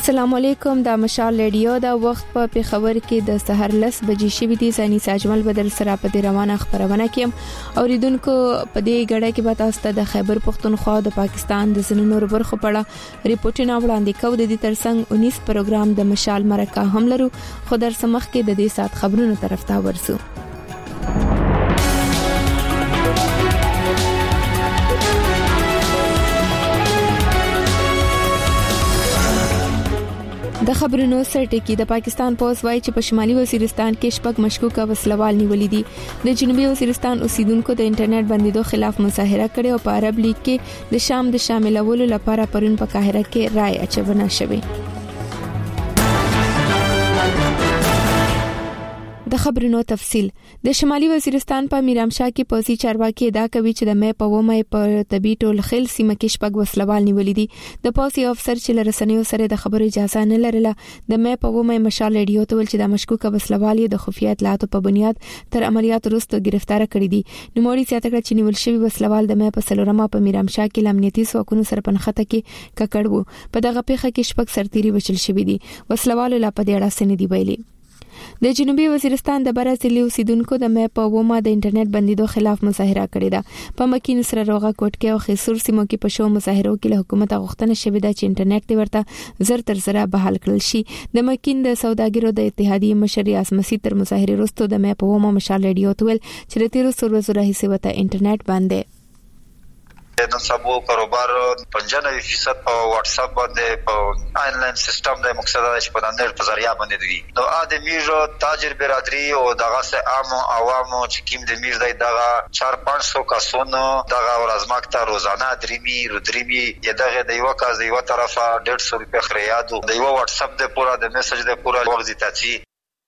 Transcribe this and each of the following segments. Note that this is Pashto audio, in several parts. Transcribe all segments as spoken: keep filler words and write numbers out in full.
السلام علیکم، دا مشال ریډیو دا وخت په پیښور کې د سحر لس بجې شوې دي. ځاني ساجمل بدر سره په دې روانه خبرونه کوم. اوریدونکو په دې غړې کې به تاسو ته د خیبر پختونخوا د پاکستان د ځینو نور برخو په اړه ریپورتونه وړاندې کوو. د دې ترڅنګ انیس پروګرام د مشال مرکه هم لرو، خو در سمخ کې د دې سات خبرونو طرف ته ورسو. د خبرونو سرټکی د پاکستان پولیس وایي چې په شمالي وزیرستان کې شپږ مشکوکه وسلوال نیولې دي. د جنوبي وزیرستان اوسیدونکو د انټرنیټ بندیدو خلاف مظاهره کړې او په عرب لیگ کې د شام د شاملولو لپاره پرون په قاهره کې رائے اچونه شوه. د خبرونو تفصیل. د شمالي وزیرستان په میرامشاه کې پولیسي چارواکي ادعا کوي چې د مې په ومه په طبي ټول خل سیمه کې شپږ وسلوال نیولې دي. د پولیسي افسر چې لرسنیو سره د خبرو اجازه نه لرله د مې په ومه مشال ریډیو ته ول چې د مشکوکه وسلوال د خفیه اطلاعاتو په بنیاد تر عملیات وروسته گرفتار کړی دي. نوموړي زیاته کړه چې نیول شوی وسلوال د مې په سلورمه په میرامشاه کې لامنیتي ځواکونو سره پنخته کې ککړ وو. په دغه پیښه کې شپږ سرتيري وشل شوی دي. وسلوال لا په دې اړه سن دی ویلي. د جنوبي وزیرستان د برازیلي اوسیدونکو د مې په ومه د انټرنیټ بندیدو خلاف مظاهره کړې ده. په مکین سره روغه کوټکي او خیسور سیمو کې په شو مظاهرو کې له حکومت غوښتنه شوې ده چې انټرنیټ دی ورته زر تر زره بحال کړل شي. د مکین د سوداګرو د اتحادیې مشر ازمسي تر مظاهره وروسته د مې په ومه مشال ریډیو تول چې د تیرو سر ورځې راهیسې وته انټرنیټ باندې نن سبو کاروبار پنځانوي فیصد په واتس اپ باندې په آنلاین سیستم د مقصد د شپږنځ په ذریعہ باندې دی. نو ا د میرو تاجر برادری او دغه سه عام عوامو چې کیم د میر د دغه چار پنځه سو کسونو دغه ورځماکته روزانه دریمي رودریمي دغه د یو کاز د یو طرفه ډېر سو روپیا خریادو د یو واتس اپ د پورا د میسج د پورا وغځي تاچی.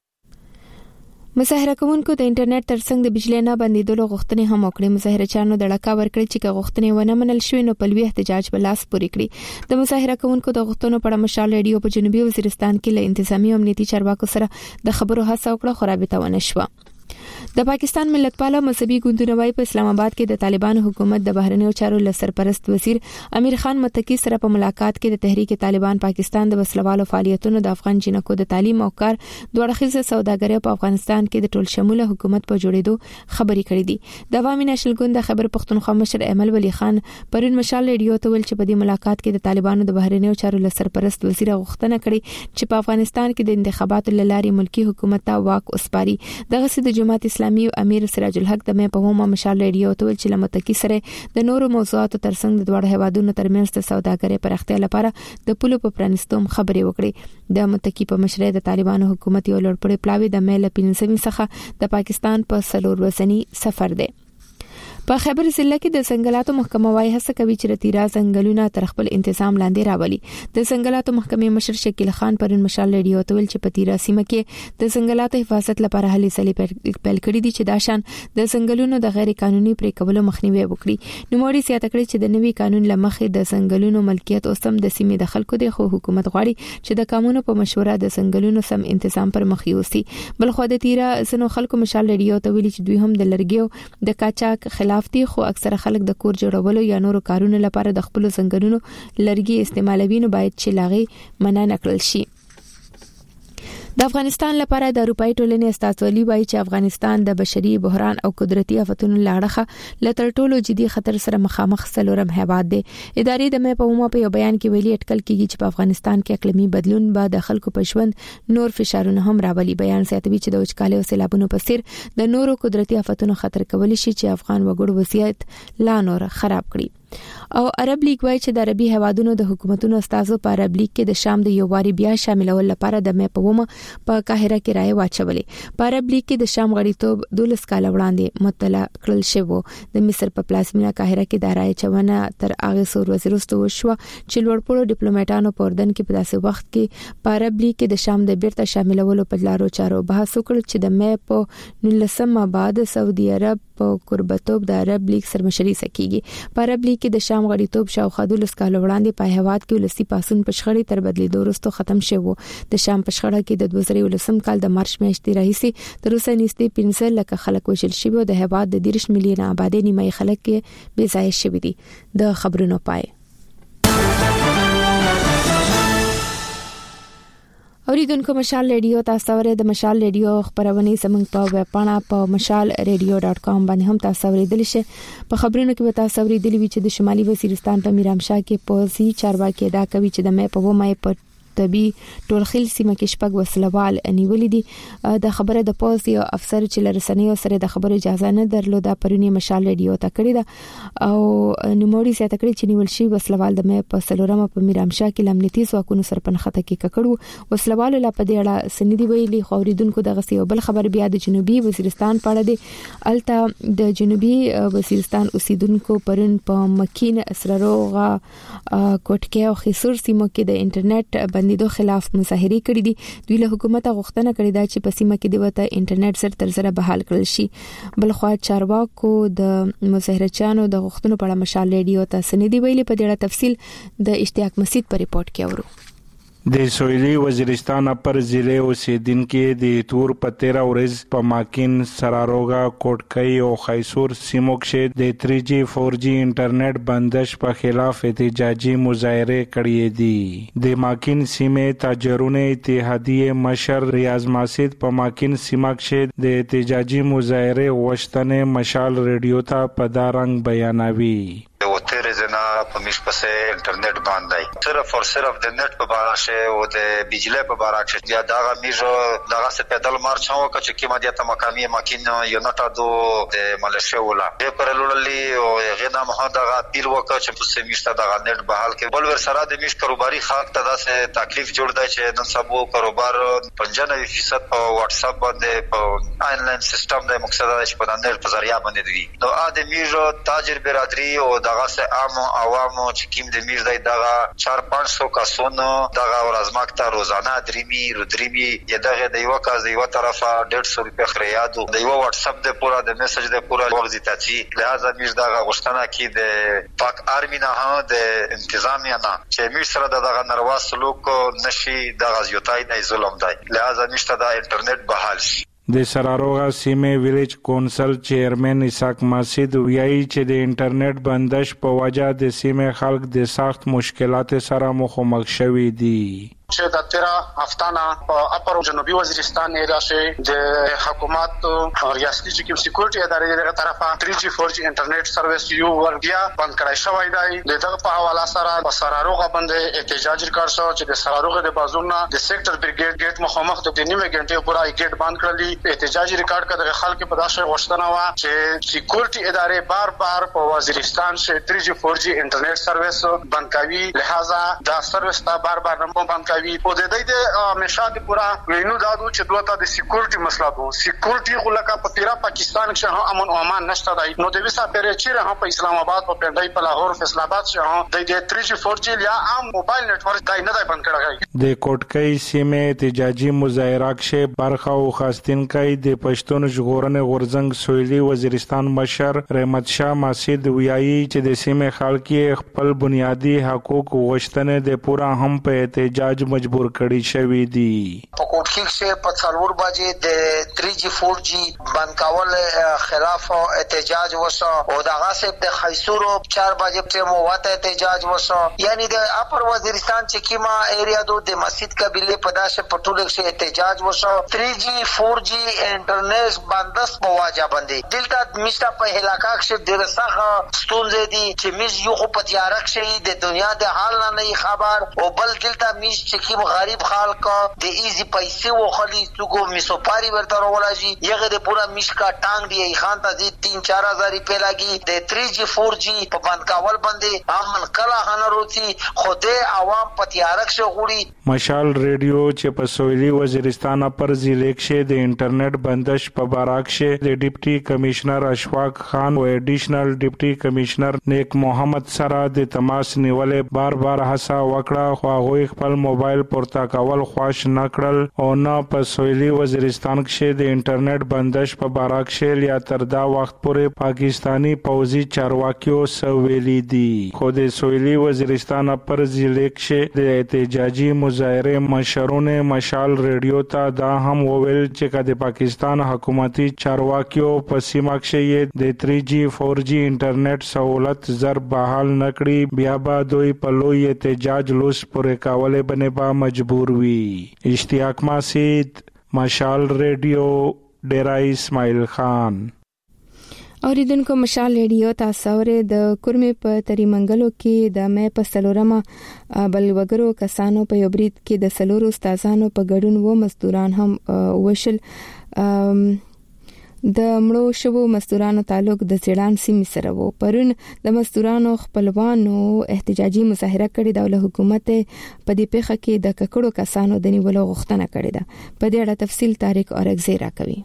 مظاهره کوونکو د انټرنیټ ترڅنګ د بجلی نه بندیدلو غوښتنې هم وکړې. مظاهره چانو د لکا ورکړي چې غوښتنې ونه منل شوې نو په لوی احتجاج بلاس پورې کړی. د مظاهره کوونکو د غوښتنو په اړه مشال ریډیو په جنوبي وزیرستان کې له انتظامی او امنیتي چارواکو سره د خبرو هڅه وکړه، خو رابطه ونه شوه. د پاکستان ملتپاله مذهبي ګوندونه وايي په اسلام آباد کې د طالبانو حکومت د بهرنیو چارو لسرپرست وزیر امیر خان متقی سره په ملاقات کې د تحریک طالبان پاکستان د وسلوالو فعالیتونو د افغان جنکو د تعلیم او کار دوه اړخیزه سوداګرۍ په افغانستان کې د ټول شموله حکومت په جوړېدو خبرې کړې دي. د عوامي نېشنل ګوند د خیبر پختونخوا مشر ایمل ولی خان پرون مشال ریډیو ته ویل چې په دې ملاقات کې د طالبانو د بهرنیو چارو لسرپرست وزیر غوښتنه کړې چې په افغانستان کې د انتخاباتو لارې ملکی حکومت ته واک وسپاري. دغه سي د جماعت اسلامي امیر سراج الحق د مې په ومه مشال ریډیو ته ویل چې لمتکی سره د نورو موضوعاتو ترڅنګ د دوه هیوادونو ترمنځ د سوداګرۍ پراختیا لپاره د پولو په پرانستوم خبرې وکړي. د متکی په مشرۍ د طالبانو حکومت یو لړپړی پلاوی د مې له پنځمې څخه د پاکستان په سلور ورځنی سفر دی. په خیبر ضلع کې د ځنګلاتو محکمه وايي هڅه کوي چې د تیرا ځنګلونه تر خپل انتظام لاندې راولي. د ځنګلاتو محکمې مشر شکیل خان پرون مشال ریډیو ته ویل چې په تیرا سیمه کې د ځنګلاتو حفاظت لپاره هلې ځلې پیل کړې دي چې دا شان د ځنګلونو د غیر قانوني پرې کولو مخنیوي وکړي. نوموړي زیاته کړې چې د نوي قانون لمخې د ځنګلونو ملکیت اوسم د سیمې د خلکو دی، خو حکومت غواړي چې د قانونو په مشوره د ځنګلونو سم انتظام پر مخ یوسي. بلخو د تیرا ځنو خلکو مشال ریډیو ته ویلي چې دوی هم د لرګیو د قاچاق خلاف دي، خو اکثره خلک د کور جوړولو یا نورو کارونو لپاره د خپل ځنګلونو لرګي استعمالوي، نو باید چې لاغي منع نکړل شي. د افغانستان لپاره د اروپאי ټولنې استازولي وایي چې افغانستان د بشري بحران او قدرتي آفتونو لاړخه لتر ټولو جدي خطر سره مخامخ سلورم هیواد دی. ادارې د مې په ومه په یو بیان کې ویلي اټکل کیږي چې په افغانستان کې اقلیمي بدلون به د خلکو په ژوند نور فشارونه هم راولي. بیان زیاتوي چې د وچکالۍ او سیلابونو په څیر د نورو قدرتي آفتونو خطر کولی شي چې افغان وګړو وضعیت لا نور خراب کړي. او عرب لیگ وایي چې د عربي هیوادونو د حکومتونو استازو په عرب لیگ کې د شام د یوواري بیا شاملول لپاره د مې په ومه په قاهره کې رائے واچولې. په عرب لیگ کې د شام غړیتوب دولس کال وړاندې مطلع کړل شوی. د مصر په پلازمینه قاهره کې د رائے چونه تر هغه سور وزیر وروسته وشو چې لوړپوړو ډیپلوماټانو په اردن کې په داسې وخت کې په عرب لیگ کې د شام د بیرته شاملولو په لارو چارو بحث وکړ چې د مې په نولسمه بعد سعودي عرب په قربتوب د عرب لیگ سرمشري سکیږي. په عرب لیگ کې د شام غړیتوب شاوخوا دولس کال وړاندې په هیواد کې ولسی پاسون په شخړې تر بدلیدو وروسته ختم شوی. د شام په شخړه کې د دوه زره ولسم کال د مارچ میاشتې راهیسې تر اوسه نږدې پنځه لکه خلک وژل شوي او د هیواد د دیرش میلیونه آبادی نیمه خلک کې بې ځایه شوي دي. د خبرونو پای. اوریدونکو مشال ریډیو تاسو ورته د مشال ریډیو خبرونه زموږ په ویب پاڼه په مشال ریډیو ډاټ کام باندې هم تاسو ورېدل شئ. په خبرونو کې به تاسو ورېدل وی چې د شمالي وزیرستان په میرامشاه کې پوزي چارواکي دا کوي چې د مې په و مې په طبي ټولخیل سیمه کې شپږ وسلوال نیولې دي. د خبره د پوز یو افسر چې لرسنیو سره د خبرو اجازه نه درلوده پرونی مشال ریډیو ته کړی دا او نوموړي سره تکړه چې نیول شي وسلوال د مې په سلورمه په میرامشاه کې لمنتي ځواکونو سره پنخته کې ککړو وسلوال لا په دې اړه سندې ویلي خوریدونکو دغه یو بل خبر بیا د جنوبي وزیرستان په اړه دی. الته د جنوبي وزیرستان اوسیدونکو پرون په مکین اسرروغه کوټکه او خیسور سیمو کې د انټرنیټ د خلاف مظاهره کړې دي. دوی له حکومت غوښتنه کړې ده چې په سیمه کې د وته انټرنیټ سره تر سره بحال کړل شي. بل خو چارواکو د مظاهرچانو د غوښتنو په اړه مشال ریډیو ته سندې ویلي. په دې اړه تفصیل د اشتیاق مسجد په ریپورت کې اورو. د سویلي وزیرستان پر ضلع اوسیدونکو د تور په تیرا ورځ په ماکین سراروغا کوټکای او خیسور سیمو کې د تھری جی فور جی انټرنیټ بندش په خلاف احتجاجي مظاهره کړې دي. د ماکین سیمه تاجرونه اتحادیه مشر ریاض ماسید په ماکین سیمه کې د احتجاجي مظاهره وشتنه مشال ریډیو ته په دارنګ بیانوي. او تیرې زنا په مش پسې انټرنیټ باندې صرف اور صرف د نت په باره شه او د بجلی په باره شه یا دا میجو دغه څه پیدل مارچ هو چې کیما دي ته مقامی ماکین یو نټا دو د ملشه ولا د پرلوللی او غنا مه دغه پیل وکړه چې په سیمشته دغه نت بحال کې بل ور سره د مش کاروباري خلک ته داسې تکلیف جوړ دی چې نن سبو کاروبار پنځه فیصد په واتس اپ باندې په آنلاین سیستم د مقصد چې په نت په ذریعہ باندې دی. نو ا د میجو تاجر برادری او دغه سه عام عوامو چې کیم د میر دی دغه چار پنځه سو کسونو دغه ورځماکته روزانه دریمي رودریمي دغه د یو کاز یو طرفه ډېر سو روپیا خریادو د یو واتس اپ د پورا د میسج د پورا وخت تاچی لہذا میر دغه غشتنه کې د پاک آرمی نه ها د انتظامیه نه چې میر سره دغه ناروا سلوک نشي دغه زیاتای نه ظلم دی لہذا نشته د انټرنیټ بحال شي. د سراروغا سیمه ویلیج کونسل چیرمن اسحاق مسجد ویایي چې د انټرنیټ بندش په وجه د سیمه خلک د سخت مشکلات سره مخامخ شوي دي. چې د تیرا هفتانه په اپر جنوبي وزیرستان ایریا کې د حکومت او ریاستي چې کوم سکیورټي ادارې دغه طرفه تھری جی فور جی انټرنیټ سرویس یو ورګیا بند کړای شوی دی. دغه په حواله سره په سراروغه باندې احتجاج وکړ شو چې د سراروغه د بازورنا د سېکټر بریګیډ ګیټ مخامخ د نیمه غنټه پورا ګیټ بند کړلی. احتجاج ریکارډ کړه خلک په داسې غوښتنه وا چې سکیورټي ادارې بار بار په وزیرستان کې تھری جی فور جی انټرنیټ سرویس بند کوي لہذا دا سرویس تا بار بار نه بند کوي. په دې د مشاد پورا وینو دادو چې دوته د سکیورټي مسله دو سکیورټي غلکه په تیرا پاکستان کې هم امن او امان نشته دی. نو د وسه پرې چې هم په اسلام آباد په پندای په لاهور فیصل آباد چې د تھری جی فور جی یا عام موبایل نتورک دای نه دی بند کړی. د کوټکای سیمه احتجاجي مظاهره کې برخه او خاصتنکای د پښتون ژغورنې غورځنګ سویلي وزیرستان مشر رحمت شاه مسجد ویایي چې د سیمه خلک خپل بنیادی حقوق غوښتنه د پورا هم په احتجاج مجبور کړی شوی دی. په کوټکي کې په څلور بجې د تھری جی فور جی بند کول خلاف احتجاج وشو او دغه سپ د خیسورو چار بجې په موته احتجاج وشو. یعنی د اپر وزیرستان چې کیما ایریا دو د مسجد قبيله په داسه پټول کې احتجاج وشو. تھری جی فور جی انټرنیټ بندس په واجب باندې دلته مشته په علاقہ کې ډېر سخت ستونزې دي چې مش یو خو په تیارک شي د دنیا د حال نه خبر او بل دلته مش چې کی غریب خلک د ایزی پیسې وخلی څوک میسوپاری ورته راولای یغه د پورا مشکا ټانګ دی خان ته د تین چار هزار روپے لګي د تھری جی فور جی په بند کول باندې امن کلا هنه روتی خوده عوام په تیارک شو غوړي. مشال ریډیو چې په سویلي وزیرستان پر ضلع کې د انټرنیټ بندش په باراک کې د ډیپټي کمشنر اشفاق خان او ایډیشنل ډیپټي کمشنر نیک محمد سره د تماس نیولې بار بار هڅه وکړه خو هغه خپل موبایل پورته کول خواش نکړل او او نه په سویلي وزیرستان کې د انټرنیټ بندش په باره کې یا تر دا وخت پورې پاکستانی پوځي چارواکیو سویلي دي. خو د سویلي وزیرستان پر ضلع کې د احتجاجي مظاهره مشرونه مشال ریډیو ته دا هم وویل چې د پاکستان حکومتي چارواکیو په سیمه کې د تھری جی فور جی انټرنیټ سہولت زر بحال نکړي بیا به دوی په لوی احتجاج لوس پورې کولې بنه با مجبور وي. اشتیاق ماسید، مشال ریډیو، ډیرا اسماعیل خان. اوریدونکو مشال ریډیو تاسو ورې د کورمې په تریمنګلو کې د مې په سلورمه بلوګرو کسانو په یو برید کې د سلورو استادانو په ګډون و مزدوران هم وشل. د مړو شوو مزدورانو تعلق د زیړان سیمې سره وو. پرون د مزدورانو خپلوانو احتجاجي مظاهره کړې ده او له حکومت په دې پیښه کې د ککړو کسانو د نیولو غوښتنه کړې ده. په دې اړه تفصیل طارق اورګزی راکوي.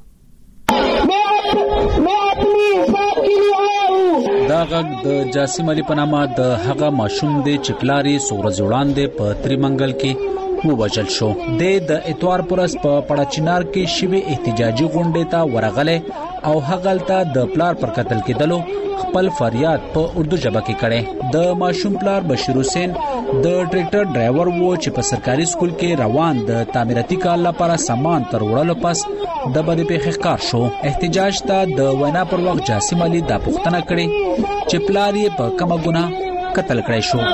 دا غږ د جاسم علي په نامه د هغه ماشوم د چکلاري سورج وړاندې په تریمنګل کې ووجل شو. د اتوار پرس په پړاچینار کې شوی احتجاجي غونډه ته ورغله او هغلته د پلار پر قتل کېدلو خپل فریاد په اردو ژبه کې کړي. د ماشوم پلار بشیر حسین د ټریکټر ډرایور وو چې په سرکاري سکول کې روان د تعمیراتي کار لپاره سامان تر وړلو پس د بده په ښکار شو. احتجاج ته د وینا پر وخت جاسم علي د پښتنه کړي چې پلار یې په کومه ګناه قتل کړی شو.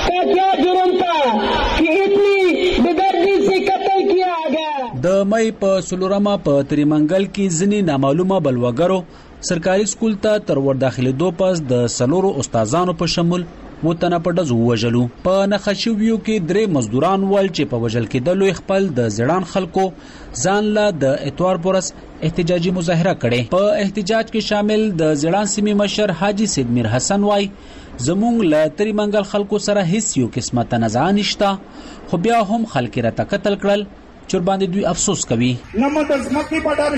د مې په سلورمه په تریمنګل کې ځنی نامعلومه بلوګرو سرکاري سکول ته تر ور داخلي دو پس د سلورو استادانو په شمول وطن په دز وژلو. په نخښیو کې درې مزدوران ول چې په وژل کېدلو خپل د زړان خلکو ځان له د اتوار پرس احتجاجي مظاهره کړي. په احتجاج کې شامل د زړان سیمې مشر حاجی سید میر حسن وای زمونږ له تریمنګل خلکو سره هیڅ یو قسمه تنازع نشته، خو بیا هم خلک را تقتل کړل چې باندې دوی افسوس کوي. نه مدزمکی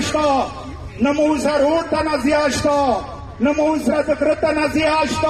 پډارشتا نه موزه روډ ته نازیاشتا نه موزه د کرته نازیاشتا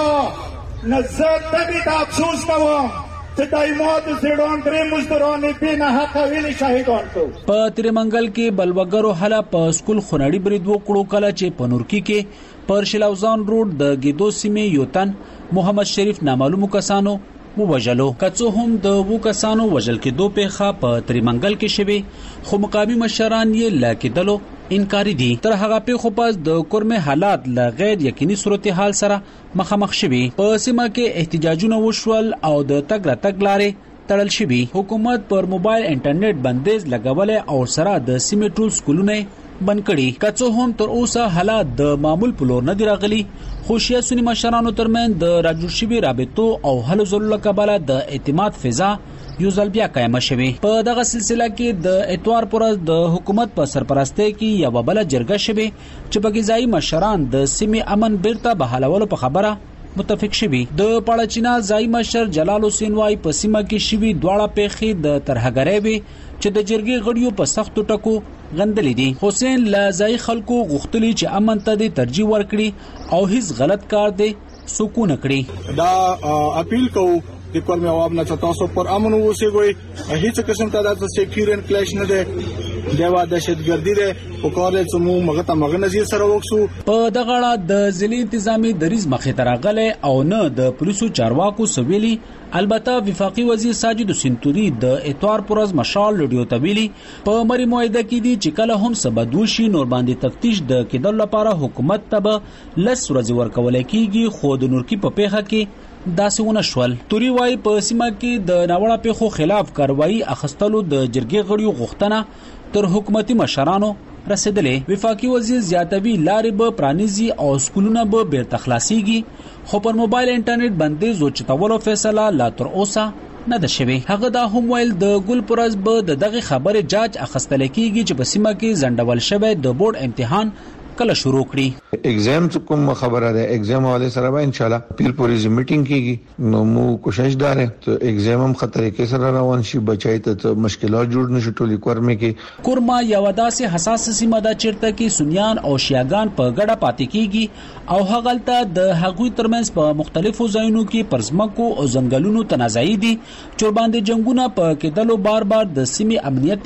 نه زه دې ته افسوس کوم چې دایمات زیډون درې مزدوران په نه حق ویلي شهیدان کو. په تریمنګل کې بلوګرو حاله په سکول خنړی برید وکړو کله چې پنورکی کې پر شلاوزان روډ د ګیدو سیمې یو تن محمد شریف نامعلوم کسانو ووجلو. کڅو هم د وو کسانو وجل کې دوه پیخه په تریمنګل کې شوه، خو مقامی مشران یې لاکېدلو انکاری دي. تر هغه پیخو پس د کورمه حالات ل غیر یقیني صورتحال سره مخامخ شوي. په سیمه کې احتجاجونه وشول او د تګ را تګ لارې تړل شوي. حکومت پر موبایل انټرنیټ بندیز لګولې او سره د سیمې ټول سکولونه بند کړي. کڅو هم تر اوسه حالات د معمول په لور نه دی راغلي، خو شیا سنی مشرانو ترمن د راجو شوی رابطو او حل زول کباله د اعتماد فضا یو ځل بیا قائم شوه. په دغه سلسله کې د اتوار پر د حکومت په سرپرستی کې یو بل جرګه شوه چې په غذایی مشران د سیمې امن بیرته بحالولو په خبره متفق شوي. د پړاچینا ځای مشر جلال حسین وای په سیمه کې شوی دواړه پیخي د ترهګری وي چې د جرګې غړیو په سختو ټکو غندلې دي. حسین لازای خلکو غختلی چې امن ته ترجیح ورکړي او هیڅ غلط کار دی سکون کړي. دا اپیل کوو د کورمه عوام نه تاسو پر امن اوسئ، هیڅ قسم ته د سکیورټي کلیش نه ده، دیوا دهشتګردي ده او کار له سمو مغه ته مغه نظر سره وکسو. په دغه اړه د ضلع انتظامی دریز مخې ترغله او نه د پولیسو چارواکو سویلي. البته وفاقي وزیر ساجد سنتوري د اتوار پرز مشال لډیو تویلی په مری موعده کې دي چې کله هم سبدوشي نور باندې تفتیش د کېدل لپاره حکومت ته لس ورځې ورکول کېږي، خو د نورکی په پیخه کې داسونه شول. توري وای په سیمه کې د ناوړه پیخو خلاف کاروایی اخستلو د جرګې غړیو غوښتنه تر حکومتي مشرانو رسیدلې. وفاقي وزیر زیاتوي لارې به پرانیزي او سکولونه به بیرته خلاصيږي، خو پر موبایل انټرنیټ بندیز او چتولو فیصله لا تر اوسه نه ده شوی. هغه دا هم ویل د ګل پرز به د دغه خبره جاج اخستل کېږي چې په سیمه کې زندول شوی د بورډ امتحان کله شروع کړي. ایگزام کوم خبره ده، ایگزام والے سره به ان شاء الله پیل پوری میټینګ کیږي. نو مو کوشش دار ته ایگزام هم خطرې کې سره روان شي، بچای ته مشکلات جوړ نشي. ټولي کورمه کې کورما یو داسې حساس سیمه ده چیرته کې سنیان او شیعاګان په ګډه پاتې کیږي او هغلته د هغوی ترمنځ په مختلفو ځایونو کې پرزمکو او ځنګلونو تنازعي دي چې باندې جنگونه په کېدلو بار بار د سیمې امنیت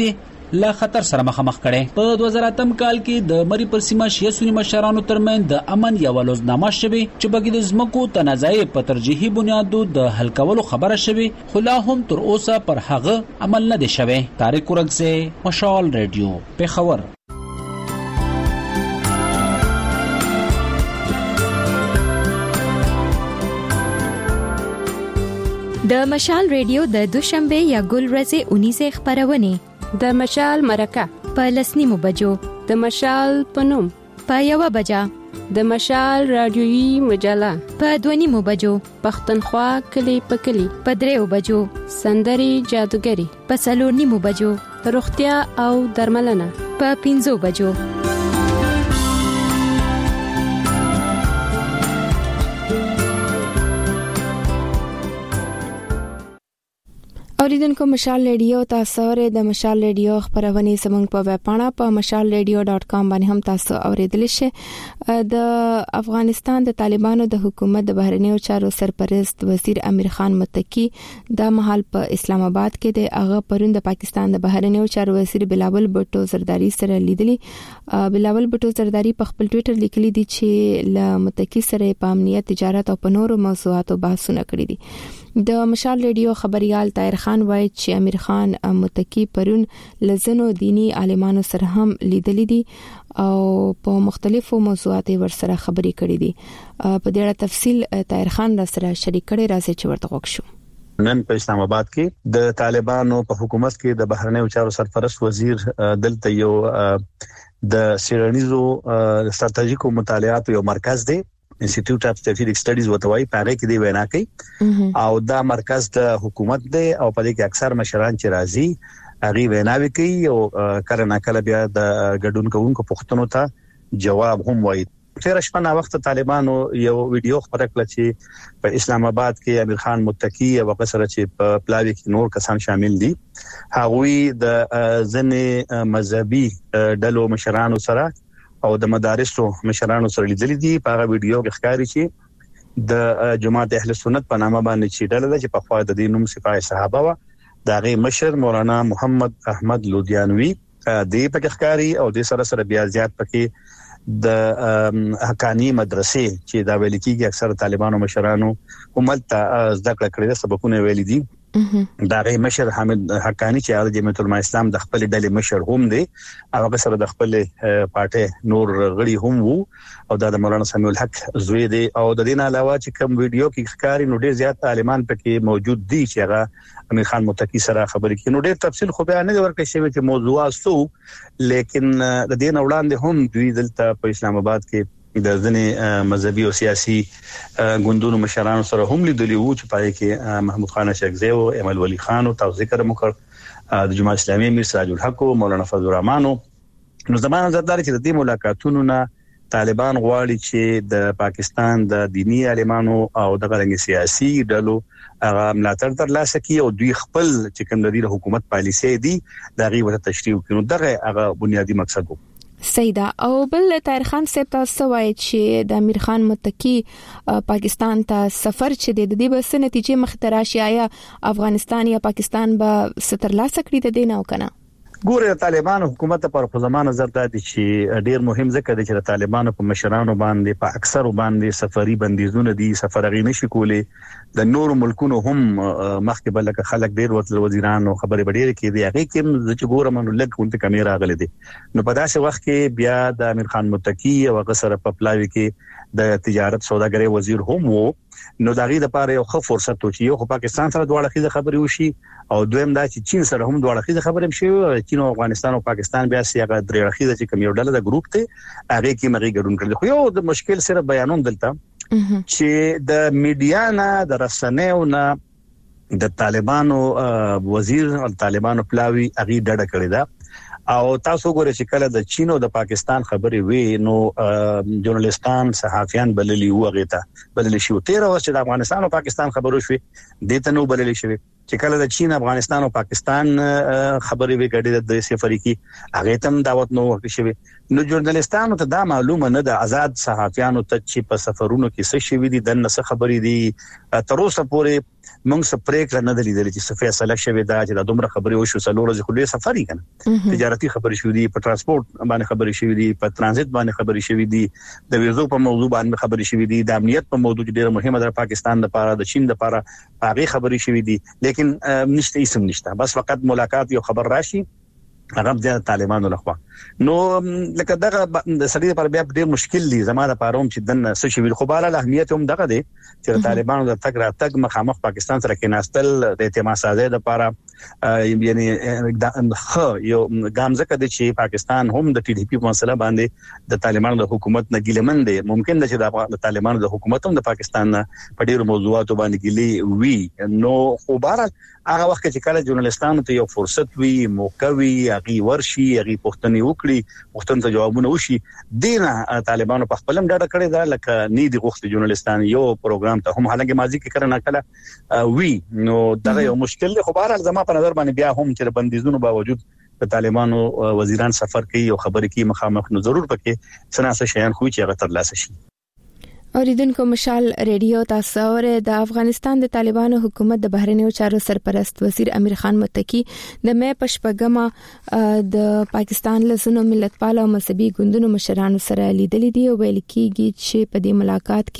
له خطر سره مخامخ کړي. په دوه زره اتم کال کې د مری پر سیمه شیعه سنی مشرانو ترمنځ د امن یو لوزنامه شوه چې بګید د زمکو تنازعي په ترجیحي بنیادو د حل کولو خبره شوه، خو لا هم تر اوسه پر هغه عمل نه دی شوی. طارق ورنګزه، مشال ریډیو، پیښور. د مشال ریډیو د دوشنبه یا ګل ورځې اونیزه خبرونه د مشال مرکه په لسنیمو بجو، د مشال پنوم په یو بجا، د مشال رادیویی مجله په دونیمو بجو، پښتونخوا کلی په کلی په دریو بجو، سندري جادوګری په څلورنیمو بجو، روغتیا او درملنه په پنځو بجو. اوریدونکو مشال ریډیو تاسو ورې د مشال ریډیو خبرونه زموږ په ویب پاڼه په مشال ریډیو ډاٹ کام باندې هم تاسو اوریدل شئ. د افغانستان د طالبانو د حکومت د بهرنیو چارو سرپرست وزیر امیر خان متکی د محل په اسلام آباد کې د هغه پرون د پاکستان د بهرنیو چارو وزیر بلاول بوټو زرداری سره لیدلی. بلاول بوټو زرداری په خپل ټوئیټر لیکلی دی چې ل متکی سره په امنیت، تجارت او په نورو موضوعاتو بحثونه کړي دي. د مشال ریډیو خبريال طاهر خان وایي چې امیر خان متکی پرون لزنو دینی عالمانو سره هم لیدلې دي او په مختلفو موضوعاتو ورسره خبرې کړې دي. په دې اړه تفصیل طاهر خان را سره شریک کړي، راځي چې ورته وښیو. نن په اسلام آباد کې د طالبانو په حکومت کې د بهرنیو چارو سرپرست وزیر دلته یو د سیرانیزو ستراتیژیکو مطالعات یو مرکز دی، انسټیټیوټ اف سټریټیجیک سټډیز وتوای، پاره کې دی وینا کوي او دا مرکز د حکومت دی او په دې کې اکثر مشران چې راځي هغه ویناوي کوي او کله ناکله بیا د ګډون کوونکو پوښتنو ته جواب هم وایي. تیر شپه نا وخت طالبانو یو ویډیو خبره کړه چې په اسلام آباد کې امیر خان متکی او قصره چې په پلاوی کې نور کسان شامل دي، هغوی د ځنې مذهبي ډلو مشرانو سره او د مدارسو مشرانو سره لیدل دي. په هغه ویډیو کې ښکاري چې د جماعت اهل سنت په نامه باندې چې ډله ده چې په خوا د دینوم سپاه صحابه و، دا غي مشر مولانا محمد احمد لودیانوی دی په ښکاری او د سره سره بیا زیات پکې د حقانی مدرسې چې دا ویل کیږي اکثر طالبانو مشرانو هملته زده کړه کړې ده، سبقونه ویل دي. دا غي مشر حامد حقانی چې د جمعیت العلماء اسلام د خپل ډلې مشر هم دی، هغه سره د خپل پارټي نور غړي هم وو او دا د مولانا سمیع الحق زوی دی. او د دین علاوه چې کوم ویډیو کې ښکاری نو ډیر زیات عالمان پکې موجود دي چې هغه امیر خان متکی سره خبرې کوي. نو ډیر تفصیل خو بیان نه ورکړي شوی چې موضوعات سو، لیکن د دین وړاندې هم دوی دلته په اسلام آباد کې د ځنې مذهبي او سیاسي ګوندونو مشرانو سره هم لیدلی وو چې پای کې محمود خان شیخزی او امل ولی خان او تاسو ذکر مکړ د جماعت اسلامي امیر سراج الحق او مولانا فضل الرحمن. نو زمانه زردار چې د دې ملاقاتونو نه طالبان غواړي چې د پاکستان د دینی عالمانو او د غړنګ سیاسي ډلو هغه ملاتړ ترلاسه کړي او دوی خپل چې کوم د دې حکومت پالیسي دي دا غي وته تشریح کړي. نو دغه هغه بنیادی مقصد وو. سیدا او بل طاهر خان صاحب تاسو وایي چې د امیر خان متکی پاکستان ته سفر چې د دې بس نتیجې مخ ته راشي، آیا افغانستان یا پاکستان به ستر لاسه کړی د دین او کنه؟ ګوره طالبان حکومت پر په زمانه زردا دي چې ډیر مهم ځکه دي چې طالبان په مشرانو باندې په اکثر باندې سفری بندیزونه دي، سفر غي نشي کولای. د نورو ملکونو هم مخکې بلکه خلک ډیر وتل وزیرانو خبرې بډیر کې دي، هغه کې چې ګوره منو لګ کونته کیمرا غلې دي. نو په داسې وخت کې بیا د امیر خان متکی او غسر په پلاوی کې د تجارت سوداګرۍ وزیر هم وو. نو دغه د پاره یو ښه فرصت و چې یو پاکستان سره دواړه خې خبرې وشي او دویم دا چې چین سره هم دواړه خې خبرې وشي. چین او افغانستان او پاکستان بیا سیاغه درې خې چې کوم یو ډله د ګروپ ته هغه کې مغي ګډون کړل. خو یو د مشکل سره بیانون دلته چې د میډیا نه د رسنیو نه د طالبانو وزیر او طالبانو پلاوی هغه ډډه کړی دا او تاسو ګورئ چې کله د چین او د پاکستان خبرې وي نو ژورنالیستان صحافیان بللی وو، هغه ته بللی شو. تیر اوس چې د افغانستان او پاکستان خبرو شوي دته نو بللی شوی چې کله د چین افغانستان او پاکستان خبرې وګړي د سفریقي هغه تم دعوت نو ورکړي نو ژورنالستانو ته دا معلومه نه ده آزاد صحافیانو ته چې په سفرونو کې څه شوي دي د نس خبرې دي تر اوسه پورې موږ سپریک نه دي لیدل چې څه فیصله شوه دا چې د دومره خبرې وشو څلور ورځې خو لوی سفر یې کنه تجارتي خبرې شوې دي په ترانسپورت باندې خبرې شوې دي په ترانزیت باندې خبرې شوې دي د ویزو په موضوع باندې خبرې شوې دي د امنیت په موضوع ډیره مهمه ده پاکستان لپاره د چین لپاره هغه خبرې شوې دي لیکن نشته اسم نشته بس فقط ملاقات یو خبر راشي هغه د طالبانو لخوا نو لکه دغه د سړي لپاره بیا ډېر مشکل دي زموږ لپاره هم چې دنه څه شي خو بهر اهمیت هم دغه دی چې طالبانو د تک را تک مخامخ پاکستان سره کې ناستل د اعتماد سازي لپاره یعنی خو یو ګامزکه د چې پاکستان هم د ټي ډي پی په مسله باندې د طالبانو د حکومت نه ګیلمن دي ممکن ده چې د طالبانو د حکومت هم د پاکستان په ډیرو موضوعاتو باندې ګیلي وي نو خو بهر هغه وخت چې کله ژورنالستانو ته یو فرصت وي موقع وي هغه ورشي هغه پوښتنې وکړي پوښتنې ته جوابونه وشي دینه طالبانو په خپلم ډاډه کړی دا لکه نی دي غوښتي ژورنالستان یو پروګرام ته هم حالانکه ماضي کې کړه نکله وی نو دغه یو مشکل دی خو بهر زما په نظر باندې بیا هم چې بندیزونو باوجود د طالبانو وزیران سفر کوي او خبرې کوي مخامخ نو ضرور پکې سناسه شیان خو چې هغه ترلاسه شي اوریدونکو مشال ریډیو تاسو اوره د افغانستان د طالبانو حکومت د بهرنیو چارو سرپرست وزیر امیر خان متکی د مې پشپګما د پاکستان له سونو ملتپال او مذهبي ګوندونو مشرانو سره لیدلې دي او ویل کېږي چې په دې ملاقات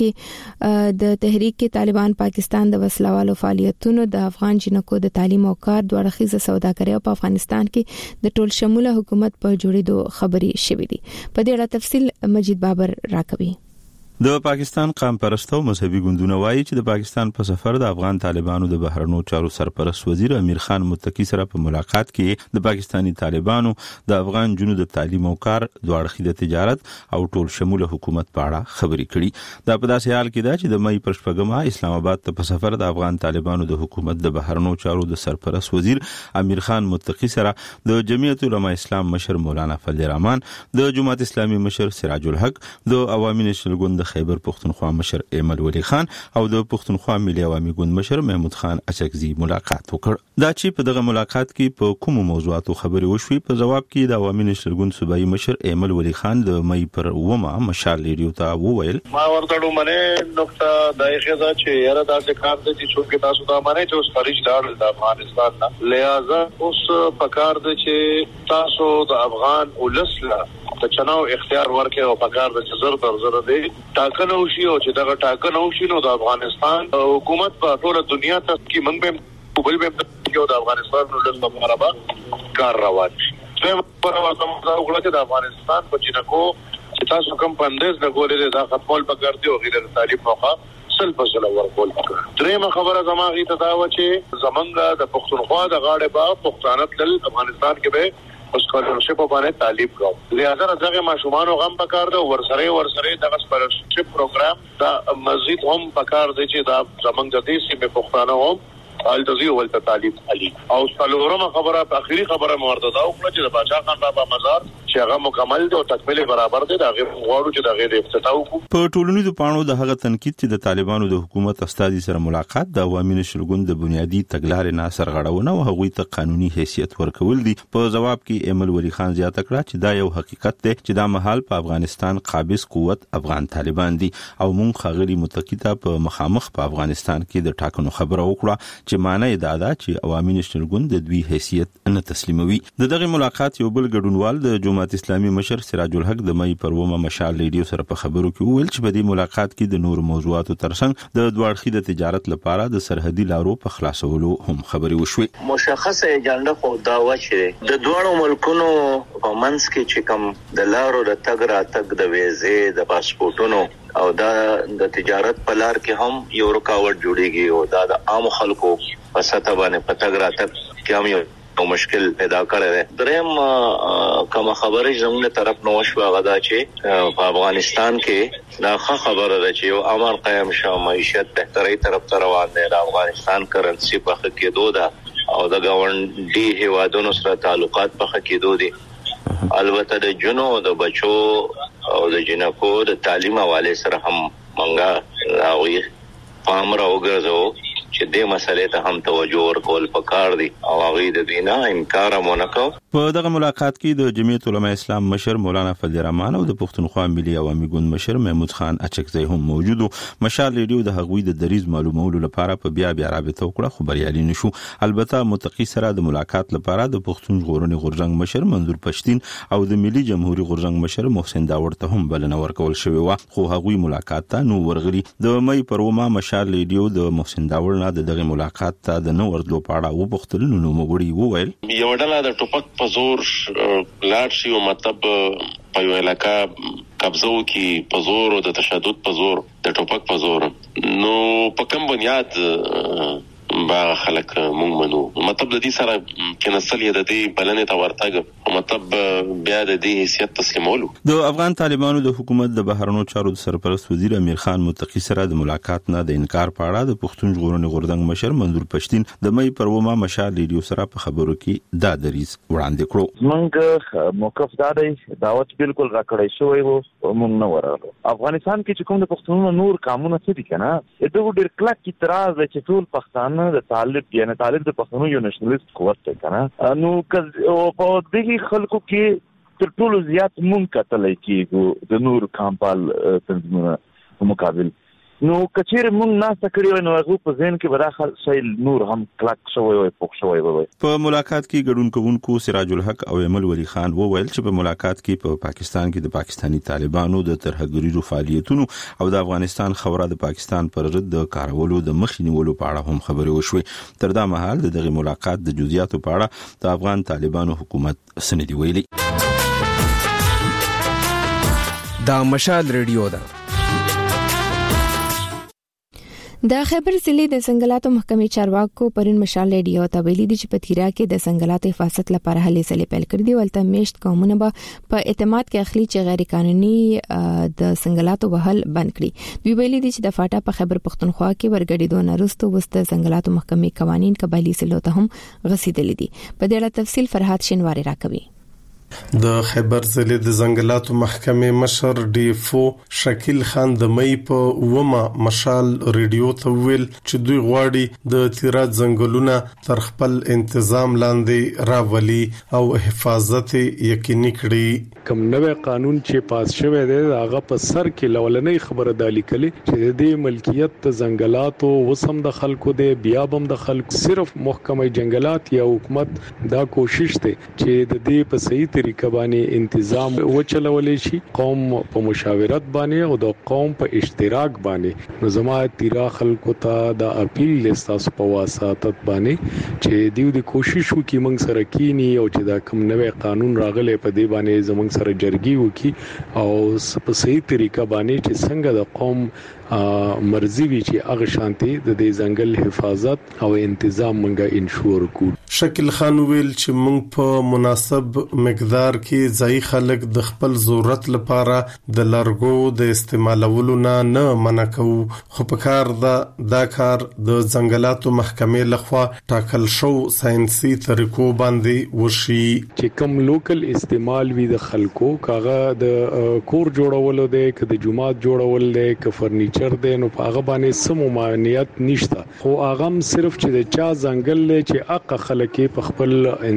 کې د تحریک طالبان پاکستان د وسلوالو فعالیتونو د افغان جنکو د تعلیم او کار دوه اړخیزه سوداګري په افغانستان کې د ټول شموله حکومت په جوړېدو خبري شوې دي په دې اړه تفصیل مجید بابر راکوي د پاکستان قام پرستو مذهبي ګوندونه وایي چې د پاکستان په سفر د افغان طالبانو د بهرنیو چارو سرپرست وزیر امیر خان متکی سره په ملاقات کې د پاکستانی طالبانو د افغان جنو د تعلیم او کار دوه اړخیزه تجارت او ټول شموله حکومت په اړه خبرې کړي دا په داسې حال کې ده چې د مې پر شپږمه اسلام آباد ته په سفر د افغان طالبانو د حکومت د بهرنیو چارو د سرپرست وزیر امیر خان متکی سره د جمعیت العلماء اسلام مشر مولانا فضل الرحمن د جماعت اسلامي مشر سراج الحق د عوامي نېشنل ګوند خیبر پښتونخوا مشر ایمل ولی خان او د پښتونخوا ملي عوامي ګوند مشر محمود خان اچکزي ملاقات وکړ دا چې په دغه ملاقات کې په کوم موضوعاتو خبرې وشوي په جواب کې د عوامي نېشنل ګوند صوبایي مشر ایمل ولی خان د مې پر ومه مشال ریډیو ته وویل ما ورته منه نقطه دایخه دا چې یاره تاسو کار دي چې تاسو دا مانه چې اوس خارج لاړ د افغانستان نه لہذا اوس پکار دي چې تاسو د افغان ولسله د چناو اختیار ورکړي او پکار د زر در زر دی ټاکنه وشي او چې دغه ټاکنه وشي نو د افغانستان حکومت په ټول دنیا ته کې موږ به بل به یو د افغانستان نو د مخابره کار روان شي زه پر واسطه وګړه د افغانستان په جنکو چې تاسو کوم پندز د ګولې د خپل پکار دی او غیر طالب موخه سل فصل ورکول پکار درېمه خبره زماغي ته دا و چې زمنګ د پښتونخوا د غاړه با پښتانه تل افغانستان کې به اسکالرشپ باندې تعلیب کوو لہذا دغه ماشومان غم پکار ده ورسره ورسره دغه اسکالرشپ پروګرام دا مزید هم پکار دی چې دا زمنګ د دې سیمه پښتانه هم التزی ولته تعلیب علي او څلورمه خبره په اخیری خبره مرتضی او کله چې د بادشاہ خان بابا مزار چې هغه مکمل دی او تکمیل برابر دی دا غیر غواړو چې دا غیر افتتاح وکړو په ټولنیزو پاڼو د هغه تنقید چې د طالبانو د حکومت استادي سره ملاقات د عوامي نېشنل ګوند د بنیادی تګلارې ناصر غړونه او هغوی ته قانوني حیثیت ورکول دي په جواب کې ایمل ولی خان زیاته کړه چې دا یو حقیقت دی چې دا مهال په افغانستان قابض قوت افغان طالبان دي او مونږ خغلی متکیته په مخامخ په افغانستان کې د ټاکنو خبره وکړه چې معنی دا ده چې عوامي نېشنل ګوند د دوی حیثیت نه تسلیموي د دغه ملاقات یو بل ګډونوال د جماعت اسلامي مشر سراج الحق د مې پر ومه مشال ریډیو سره په خبرو کې ویل چې په دې ملاقات کې د نور موضوعاتو ترڅنګ د دوه اړخیزه تجارت لپاره د سرحدي لارو په خلاصولو هم خبرې وشوې مشخصه ایجنډا خو دا و چې د دوه ملکونو په منځ کې چې کوم د لارو د تګ را تګ د ویزې د پاسپورتونو او دا د تجارت په لار کې هم یو رکاوټ جوړیږي او دا د عام خلکو په سطح باندې پتګ را تګ کې هم یو او مشکل پیدا کړی دی دریم کوم خبره زموږ طرف نو شو غدا چې په افغانستان کې دا ښه خبره ده چې یو امر قائم شو معیشت بهتري طرف ته روان دی د افغانستان کرنسی په خ کېدو ده او د گاونډي هیوادونو سره تعلقات په خ کېدو دي البته د جنو د بچو او د جنکو د تعلیم حواله سره هم منګه راوي پام راوګرځو چې دې مسلې ته هم توجه ورکول پکار دي او هغه د دینه انکار مونږ. په دغه ملاقات کې د جمعیت علماء اسلام مشر مولانا فضل الرحمن او د پښتونخوا ملي عوامي ګوند مشر محمود خان اچکزی هم موجود وو. مشال ریډیو د هغوی د دریز معلومولو لپاره په بیا بیا رابطه وکړه خو بریالي نشو. البته متقی سره د ملاقات لپاره د پښتون ژغورنې غورځنګ مشر منظور پښتين او د ملي جمهوریت غورځنګ مشر محسن داوړ ته هم بلنه ورکول شوې و خو هغوی ملاقات ته نو ورغلي. د مې پروما مشال ریډیو د محسن داوړ نه دغه ملاقات ته د نو ورتلو پاړه و بختل نو مغوړي وویل یو ډله د ټوپک په زور لاړ شي او مطلب په یو علاقه قبضو کې په زور او د تشدد په زور د ټوپک په زور نو په کوم بنیاد با خلک مونږ منو مطلب د دې سره کې نسل یې د دې بلنې ته ورتګ مطلب بیا د دې حیثیت تسلیمولو. د افغان طالبانو د حکومت د بهرنیو چارو د سرپرست وزیر امیر خان متقی سره د ملاقات نه د انکار په اړه د پښتون ژغورنې غورځنګ مشر منظور پښتين د مې پروما مشال ریډیو سره په خبرو کې دا دریز وړاندې کړو. موږ موقف دا دی دعوت بالکل راکړی شوی وو موږ نه ورغلو. افغانستان کې چې کوم د پښتونونو نور قانون څه دي کنه دغه ډېر کلک اعتراض چې ټول پښتانه د طالب یعنی طالب د پښتنو یو نېشنلیست قوت دی کنه نو په دغه خلکو کې تر ټولو زیات مونږ کتلای کېږو د نور کامپال تنظیمونو په مقابل نو کچیر مونږ نه سکړیو نو هغه په ځین کې بداخل شي نور هم کلک شوی او پوښ شوی وي. په ملاقات کې ګډون کوونکو سراج الحق او ایمل ولی خان وویل چې په ملاقات کې په پا پاکستان کې د پاکستانی طالبانو د ترهګریزو فعالیتونو او د افغانستان خوره د پاکستان پر ضد د کارولو د مخنیولو په اړه هم خبرې وشوې. تر دا مهال د دغه ملاقات د جزئیاتو په اړه د افغان طالبانو حکومت سندې ویلي. دا مشال ریډیو ده. د خیبر ضلع د ځنګلاتو محکمې چارواکو پرون مشال ریډیو ته ویلي دي چې په تیرا کې د ځنګلاتو حفاظت لپاره هلې ځلې پیل کړې دي ولته میشت قومونه به په اعتماد کې اخلي چې غیر قانوني د ځنګلاتو وهل بند کړي. دوی ویلي دي چې د فاټا په خیبر پښتونخوا کې ورګډېدو نه وروسته وست ځنګلاتو محکمې قوانين قبایلی سلو ته هم غسیدلې دي. په دې اړه تفصیل فرحات شینواری راکوي. د خیبر ضلع د ځنګلاتو محکمې مشر ډي فو شکیل خان د مې په ومه مشال ریډیو ته ویل چې دوی غواړي د تیرا ځنګلونه تر خپل تنظیم لاندې راولي او حفاظت یقیني کړي. کوم نوې قانون چې پاس شوی دی هغه په سر کې لولنې خبره دالي کړي چې د ملکیت د ځنګلاتو وسم د خلکو دی بیا بم د خلکو صرف محکمه جنگلات یا حکومت دا کوشش دی چې د دې په صحیح طریقه باندې تنظیم وچلولې شي قوم په مشاورت باندې او د قوم په اشتراک باندې. نو زما تیرا خلکو ته د اپیل لستاسو په واسطه باندې چې دیو د کوشش وکي موږ سره کینی او چې دا کوم نوې قانون راغلی په دې باندې زموږ سره جرګي وکي او په صحیح طریقه باندې چې څنګه د قوم مرزي وی چې هغه شانتي د دې ځنګل حفاظت او تنظیم منګه انشور کو. شکیل خان ویل چې موږ په مناسب مقدار کې ځای خلک د خپل ضرورت لپاره د لارګو د استعمالولو نه نه منع کوو خو په کار دا دا کار د ځنګلاتو محکمې لخوا ټاکل شو ساينسي طریقو باندې وشي چې کوم لوکل استعمال وی د خلکو کاغه د کور جوړولو د ک د جماعت جوړول د ک فرنیچر دی نو په هغه باندې سمو مانیت نشته خو هغه صرف چې د چا ځنګل لې چې اق خلک په خپل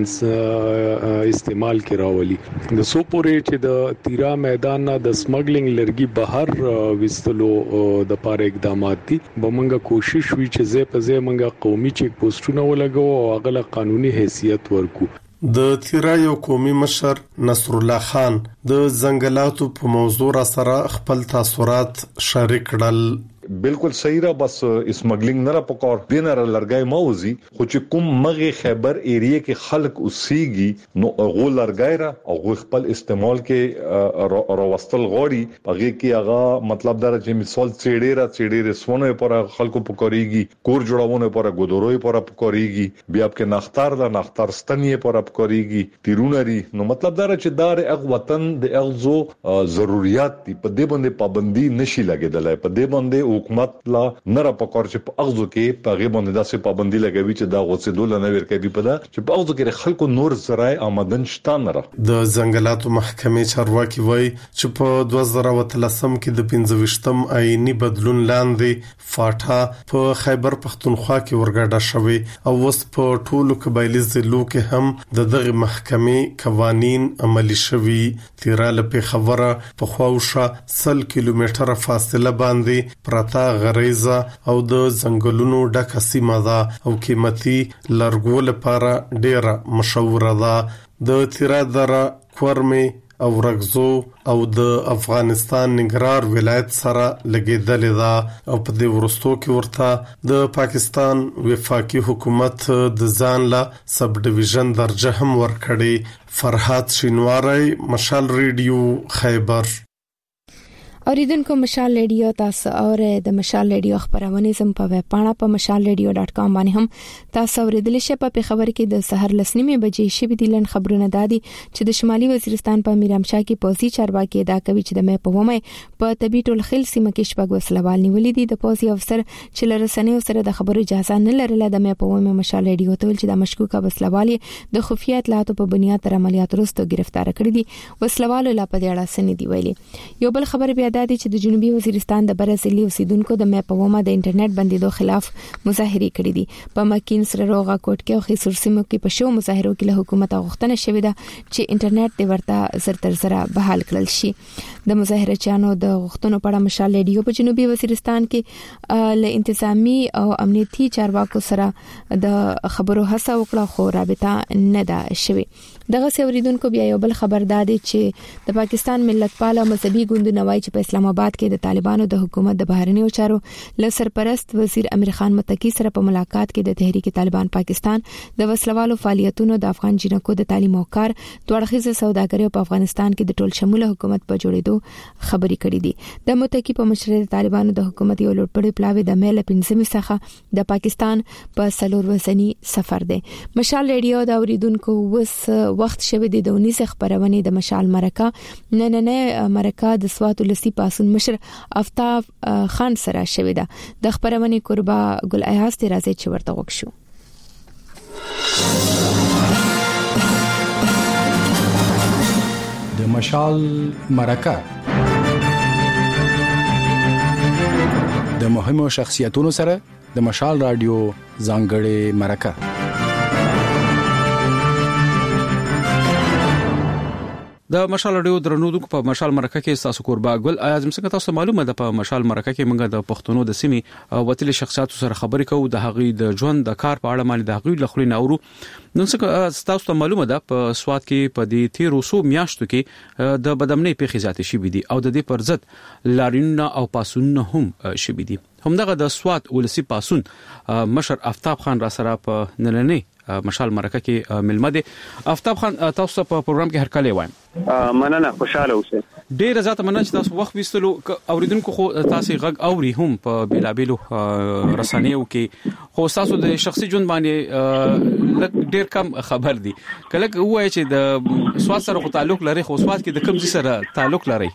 استعمال کې راولي. د سو پورې چې د تیرا میدان نه د سمګلینګ لرګي بهر وستلو د پاره اقدامات دي به موږ کوشش وی چې زه په زه موږ قومي چیک پوسټونه ولګو او هغه قانوني حیثیت ورکو. د تیرا یو قومي مشر نصر الله خان د ځنګلاتو په موضوع سره خپل تاثرات شریک کړل. بالکل صحیح را بس اسمګلینګ نه را پکور دینه را لړګای موزي خو چې کوم مغه خیبر ایریا کې خلک اوسېږي نو غو لړګای را او خپل استعمال کې راوستل غوړي هغه کې هغه مطلب دا چې مثال چېډې را چېډې رسونه پر خلکو پکوريږي کور جوړونه پر ګودروي پر پکوريږي بیا په نختار دا نختار ستنې پر پکوريږي تیرونري نو مطلب دا چې دار اغ وطن د اغزو ضرورت دی په دې باندې پابندي نشي لګیدلای په دې باندې حکومت لا نه را پکور چې په اغزو کې په غي باندې داسې پابندي لګوي چې دا غوڅېدل نه ورکوي په دا چې په اغزو کې خلکو نور ذرای آمدن شته نه. د ځنګلاتو محکمې چارواکي وایي چې په دوه زره وتلسم کې د پنځه ویشتم آئینی بدلون لاندې فاټا په خیبر پختونخوا کې ورګډه شوې او اوس په ټولو قبایلی ضلعو کې هم د دغه محکمې قوانین عملي شوي. تیراله په خبره په خواوشه سل کیلومتره فاصله باندې پراتا غریزه او د ځنګلونو ډکه سیمه ده او قیمتي لرګو لپاره ډیره مشهوره ده. د تیرا دره کورمه او رغزو او د افغانستان ننګرهار ولایت سره لګیدلې ده او په دې ورستو کې ورته د پاکستان وفاقي حکومت د ځان لا سب ډیویژن درجه هم ورکړي. فرحات شینواری، مشال ریډیو، خیبر. اوریدونکو مشال ریډیو تاسو اور د مشال ریډیو خبرونه زم په ویب پاڼه په مشال ریډیو ډاټ کام باندې هم تاسو اوریدل شئ. په خبر کې د سحر لسنیمه بجې شې بدیلن خبرونه دادي چې د شمالي وزیرستان په میرامشاه کې پوزي چارواکي ادا کوي چې د مې په ومه په طبي ټول خل سیمه کې شپږ وسلوال نیولې دي. د پوزي افسر چې لرسنې سره د خبرو اجازه نه لرله د مې په ومه مشال ریډیو ته چې د مشکوکه وسلوالي د خفیه اطلاعاتو په بنیاد تر عملیات وروسته گرفتار کړی دي. وسلوالو لا په دې اړه سن دی ویلي. یو بل خبر بیا دادي چې د جنوبي وزیرستان د برازیلي اوسیدونکو د مې په ومه د انټرنیټ بندیدو خلاف مظاهره کړې دي. په مکین سره روغه کوټ کې او خیسور سیمو کې په شو مظاهرو کې له حکومت غوښتنه شوې ده چې انټرنیټ د ورته زر تر زر بحال کړل شي. د مظاهره چانو د غوښتنو په اړه مشال ریډیو په جنوبي وزیرستان کې له انتظامی او امنیتي چارواکو سره د خبرو هڅه وکړه خو رابطه نه ده شوې. دغه سوریدونکو بیا یو بل خبر دادي چې د پاکستان ملتپال او مذهبي ګوندونه وایي چې په اسلام آباد کې د طالبانو د حکومت د بهرنیو چارو له سرپرست وزیر امیر خان متکی سره په ملاقات کې د تحریک طالبان پاکستان د وسلوالو فعالیتونو د افغان جنکو د تعلیم او کار دوړخیزه سوداګري په افغانستان کې د ټول شموله حکومت په جوړېدو خبري کړې دي. د متکی په مشرۍ د طالبانو د حکومت یو لوټپړی پلاوی د میل پنځمې څخه د پاکستان په سلور وزنی سفر دی. مشال ریډیو د اوریدونکو وس وخت شوه د دونیزه خبرونه د مشال مرکه نن نه مرکه د سوات لسی پاسون مشر افتاب خان سره شوه ده. د خبرونه قربا ګل ایاز ته راځي چې ورته وښو. د مشال مرکه د مهمو شخصیتونو سره د مشال رادیو ځانګړې مرکه. د مشال رادیو درنودونکو په مشال مرکه کې تاسو قربا ګل اعظم څنګه تاسو معلومه ده په مشال مرکه کې موږ د پښتونو د سیمې وتلي شخصیتو سره خبرې کوو د هغوی د ژوند د کار په اړه مال د هغوی لخوا نورو نو څنګه تاسو معلومه ده په سواد کې په دې تیرو سو میاشتو کې د بدامنۍ په خزاتې شي بيدي او د دې پر ضد لارینه او پاسونه هم شي بيدي. همدغه د سواد ولسی پاسون مشر افتاب خان را سره په نننې مشال مرکه کې ملمه دي. افتاب خان تاسو په پروګرام کې هر کله وایم مننه خوشاله اوسئ. ډیر زیات مننه چې تاسو وخت وستلو اوریدونکو خو تاسو غږ اوري هم په بیلابیلو رسنیو کې خو تاسو د شخصي ژوند باندې ډیر کم خبر دي. کله وایي چې د سواد سره تعلق لري خو سواد کې د کوم ځای سره تعلق لري؟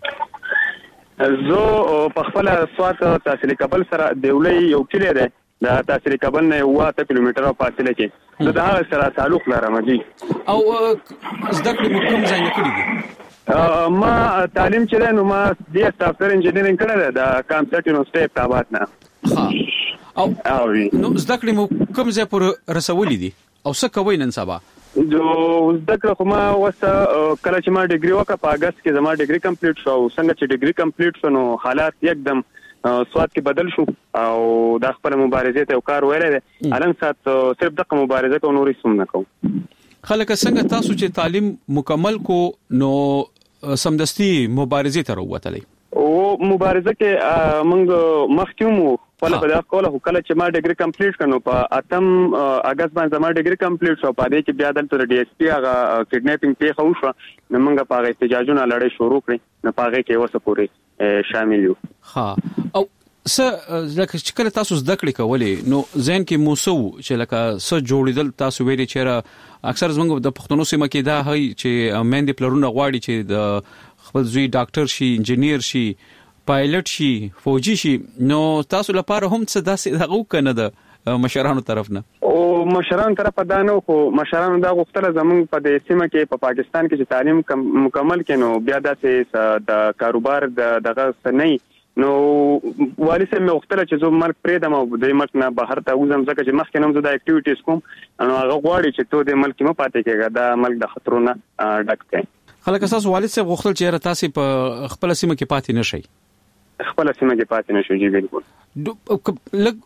زه په خپل سواد تحصیل کابل سره دیولې یو کلی دی د تحصیل کابل نه واته کیلومتره فاصله کې زه د هغه سره تعلق لرم جی. او زده کړې مو کوم ځای نه کړی دي؟ ما تعلیم چې نو ما د سافټویر انجینرینګ کړل د کامپټ یونیورسيټي په آباد نه. ها او نو زده کړې مو کوم ځای پر رسولې دي او څه کوي نن سبا؟ جو زده کړه خو ما وسه کله چې ما ډیګري وکړه په اگست کې زما ډیګري کمپلیټ شو. څنګه چې ډیګري کمپلیټ شو نو حالات یکدم سواد کې بدل شو او د خپل مبارزې ته کار ویلې الان سات صرف دغه مبارزه کو نورې سم نه کوم. خلک څنګه تاسو چې تعلیم مکمل کو نو سمدستي مبارزې ته وروتلې او مبارزه کې موږ مخکوم په لاره د کوله کله چې ما ډیګري کمپلیټ کړنو په اتم اگست باندې ما ډیګري کمپلیټ شو. په دې کې بیا دلته ډي اس پی هغه کډنیپینګ پیښه وشو نو موږ په احتجاجونه لړۍ شروع کړې نو په هغه کې وسه پورې شامل یو. ها او څه لکه چې کله تاسو زده کړې کولې نو ځین کې موسو چې لکه څه جوړیدل تاسو ویلي چې اکثر زموږ د پښتنو سیمه کې دا هي چې مېندې پلرونه غواړي چې د خپل زوی ډاکټر شي انجینیر شي پایلټ شي فوجي شي نو تاسو لپاره هم څه داسې دغه کنه ده مشرانو طرف نه او مشرانو طرف دا نو خو مشرانو دا غوښتل زمونږ په دې سیمه کې په پاکستان کې چې تعلیم مکمل کینو بیا داسې د کاروبار د دغه سنۍ نو والی سم مختلف چې زه ملک پرېدم او د ملک نه بهر ته وزم ځکه چې مخکې نوم زه د اکټیویټیز کوم نو هغه غواړي چې ته د ملک مې پاتې کېږي دا ملک د خطرونو ډک دی. خلک اساس والد صاحب غوښتل چې تاسو په خپل سیمه کې پاتې نشئ. خپل سیمه کې پاتې نشئ جی بالکل. لګ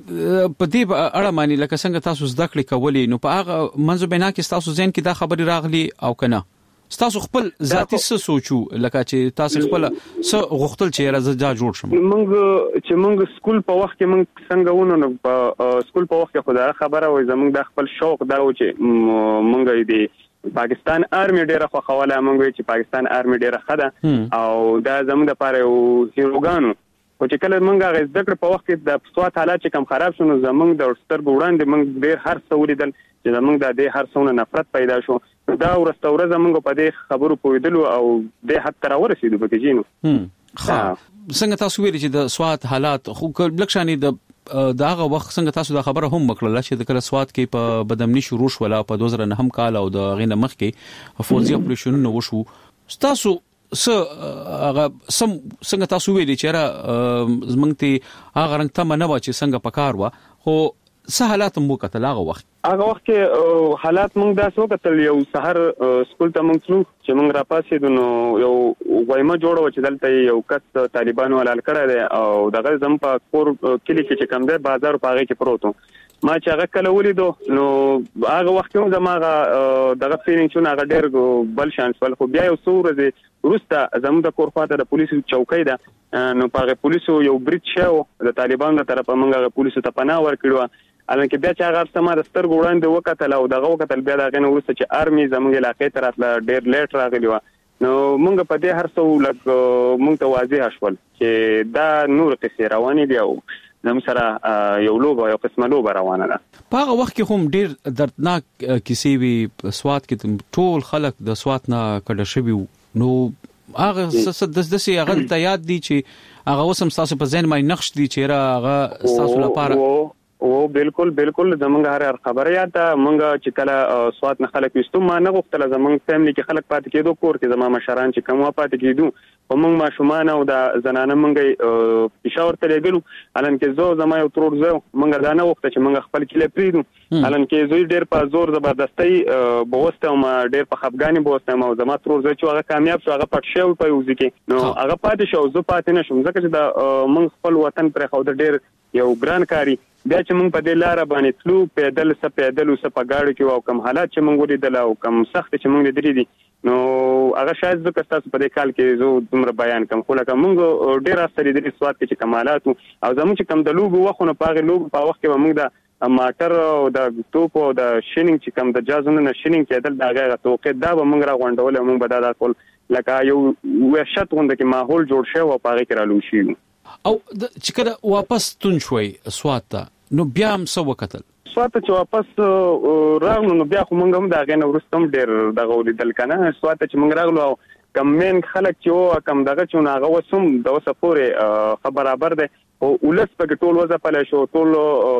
په دې اړه معنی لکه څنګه تاسو زده کړې کولې نو په هغه منځ بنا کې تاسو ځین کې دا خبري راغلي او کنه تاسو خپل ذاتی څه سوچو لکه چې تاسو خپل څه غوښتل چې راځه جوړ شم. موږ چې موږ سکول په وخت کې موږ څنګه ونه نو په سکول په وخت کې خدای خبره وای زموږ د خپل شوق دا و چې موږ دې پاکستان آرمي ډیره خو خوله موږ چې پاکستان آرمي ډیره خده او دا زموږ لپاره یو هیروګانو او چې کله موږ غږ ذکر په وخت کې د سواد حالات چې کم خراب شونه زموږ د سترګو وړاندې موږ ډیر هر څه ولیدل چې زموږ د دې هر څونه نفرت پیدا شو دا ورستوره زموږ په دې خبرو پویدلو او د حد تر ورسېدو پکې جینو. ها څنګه تاسو ویل چې د سواد حالات خو لکشاني د داغه وخت څنګه تاسو د خبره هم وکړه چې د کله سواد کې په بدامني شروع ولا په دوه زره نه هم کال او د غینه مخ کې فوزي اپریشن نو وشو تاسو س هغه سم څنګه تاسو ویل چې را زمنګ ته هغه رنګ ته منو چې څنګه پکار و خو څه حالات مو کتل هغه وخت هغه وخت کې حالات موږ دا څو کتل یو سحر سکول ته موږ تلو چې موږ را پاسې نو یو وایمه جوړو چې دلته یو کس طالبانو ولال کړه دی او دغه زم په کور کلی کې چې کم دی بازار په هغه کې پروتو ما چې هغه کله ولیدو نو هغه وخت هم زماغه دغه فیلینګ شو هغه ډېر بل شانس ول خو بیا یو څو ورځې وروسته زموږ د کور خواته د پولیسو چوکۍ ده نو په پولیسو یو بریټ شو د طالبانو تر طرفه موږ پولیسو ته پناه ورکړو الانکه بیا چې هغه سم د سترګو وړاندې وکتل او دغه وکتل بیا دغه نو وروسته چې آرمي زموږ علاقې ته راتله ډېر لیټ راغلی و نو موږ په دې هر څو لګ موږ ته واضح شول چې دا نور قصې روانې دي او زموږ سره یو لوبه یو قسمه لوبه روانه ده. په هغه وخت کې هم ډېر دردناک کیسې وي سواد کې ټول خلک د سواد نه کډه شوي نو هغه څه د دسي هغه ته یاد دي چې هغه وسم تاسو په ذهن باندې نقش دي چې را هغه تاسو لپاره او بالکل بالکل زمونږ هر خبره یاد ده مونږ چې کله سواد نه خلک وستو ما نه غوښتل زمونږ فیملی کې خلک پاتې کېدو کور کې زما مشران چې کوم پاتې کېدو په مونږ ماشومان او د زنانه مونږ پېښور ته لګلو الان کې زو زما یو ترور زو مونږ دا نه وخت چې مونږ خپل کله پریدو الان کې زوی ډېر په زور زبردستۍ بوسته ما ډېر په خفګانی بوسته ما زما ترور زو چې هغه کامیاب شو هغه پټ شو په یوځ کې نو هغه پاتې شو زه پاتې نشم ځکه چې د مونږ خپل وطن پر خو ډېر یو ګران کاری بیا چې مونږ په دې لار باندې تلو پیدل س پیدل او س په گاډي کې او کم حالات چې مونږ ولیدل او کم سخت چې مونږ لیدل دي نو هغه شاید زه تاسو په دې کال کې زه دومره بیان کوم خو لکه مونږ ډېر اثر دي سواد کې کمالات او زموږ چې کم د لوګو وخونه پاغه لوګو په وخت کې مونږ د ماټر او د توپ او د شینینګ چې کم د جازونه نه شینینګ کېدل دا غیر توقع دا به مونږ را غونډول مونږ به دا ټول لکه یو وحشت غونډه کې ماحول جوړ شو او پاغه کې رالو شي او چې کله واپس تون شوي سواد ته نو بیا هم څه وکتل سواد ته چې واپس راغلو نو بیا خو مونږ هم دا غنه ورستم ډېر دغه ولیدل کنه سواد ته چې مونږ راغلو او کم مین خلک چې او کم دغه چې هغه وسوم د اوسه پورې خبر برابر ده او ولس په ټول وځه په شو ټول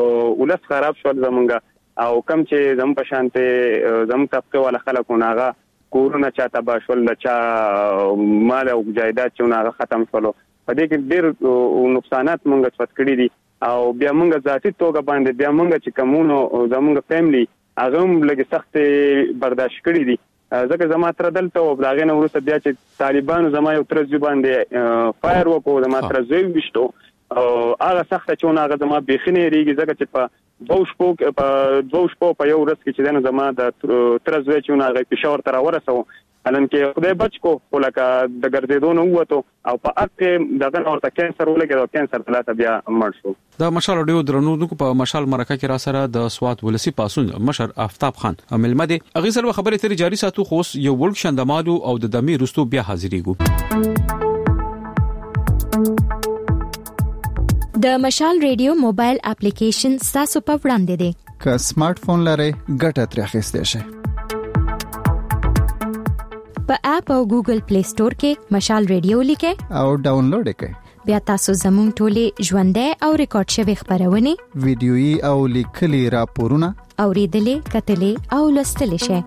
ولس خراب شو زمونږ او کم چې زم په شانته زم طبقه ولا خلکونه هغه کورونه چاته باشول چا مال او جایداد چې هغه ختم شول په دې کې ډېر نقصانات مونږ څه کړی دي او بیا مونږ ذاتي توګه باندې بیا مونږ چې کومونو زمونږ فیملی هغه هم لږ سخت برداشت کړی دي ځکه زما تر دلته او داغه نو ورسته بیا چې طالبانو زما یو تر ځبان دي فایر وکړو زما تر زوی وشتو او هغه سخت چې هغه زما بخنه ریږي ځکه چې په دوش پوک په دوش پوک په یو ورځ کې چې دنه زما د تر زوی چې هغه پېښور تر ورسو الان کې خدای بچ کو ولکه د ګرځېدو نو وته او په اګه دغه اورته کینسر ولګي او کینسر بلاته بیا مړ شو دا مشال ډیو درنو په مشال مرکه کې را سره د سواد ولسی پاسون مشر آفتاب خان عمل مده اغه سره خبره تری جاری ساتو خو یو ولک شندمادو او د دمی رستو بیا حاضرېګو د مشال ریډیو موبایل اپلیکیشن تاسو په وړاندې دی که سمارټ فون لرئ ګټه ترې اخیستئ شئ په اپ او ګوګل پلی سٹور کې مشال ریډیو لیکئ او ډاونلوډ کړئ بیا تاسو زموږ ټولې ژوندۍ او ریکارډ شوی خبرونه ویډیويي او لیکلي راپورونه اوریدلې کتلې او لوستلې شئ.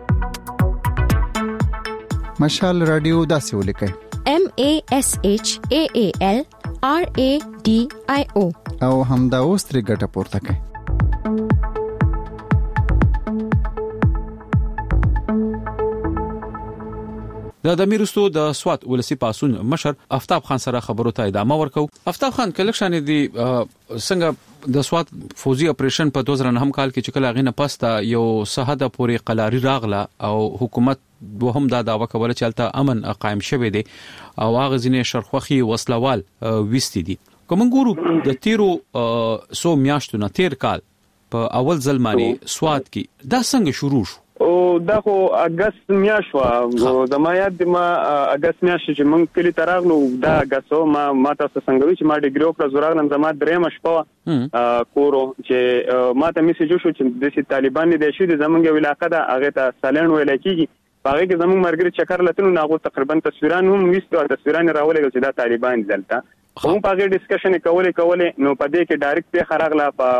مشال رادیو داسې ولیکئ: M A S H A A L R A D I O او همدا اوس ترې ګټه پورته کړئ. د دمیرستو د سوات ولسی پاسون مشر افتاب خان سره خبرو ته ادامه ورکو. افتاب خان کلکشن دی څنګه د سوات فوزي اپریشن په دوه زره نه کال کې چې کله غینه پستا یو سهده پورې قلاری راغله او حکومت دوهم دا داوا کوله چې الته امن قائم شوه دی او هغه ځینې شرخوخي وسلوال وستي دي. کوم ګورو د تیرو سو میاشتو نه تیر کال په اول ځلماني سوات کې دا څنګه شروع شو؟ او دا خو اگست میاشو د ما یاد ما اگست میاش چې مونږ کلی تراغلو دا اگستو ما ما تاسو څنګه وی چې ما ډیګری او زوراغلم زما درېم شپه کورو چې ما ته میسج شو چې د طالبان د شي د زمونږ علاقې دا هغه ته سالن ویل کیږي هغه کې زمونږ مرګري چکر لته نو هغه تقریبا تصویران هم وستو تصویران راولې چې دا طالبان دلته هم په هغه ډیسکشن کولې کولې نو په دې کې ډایرکټ په خراغلا په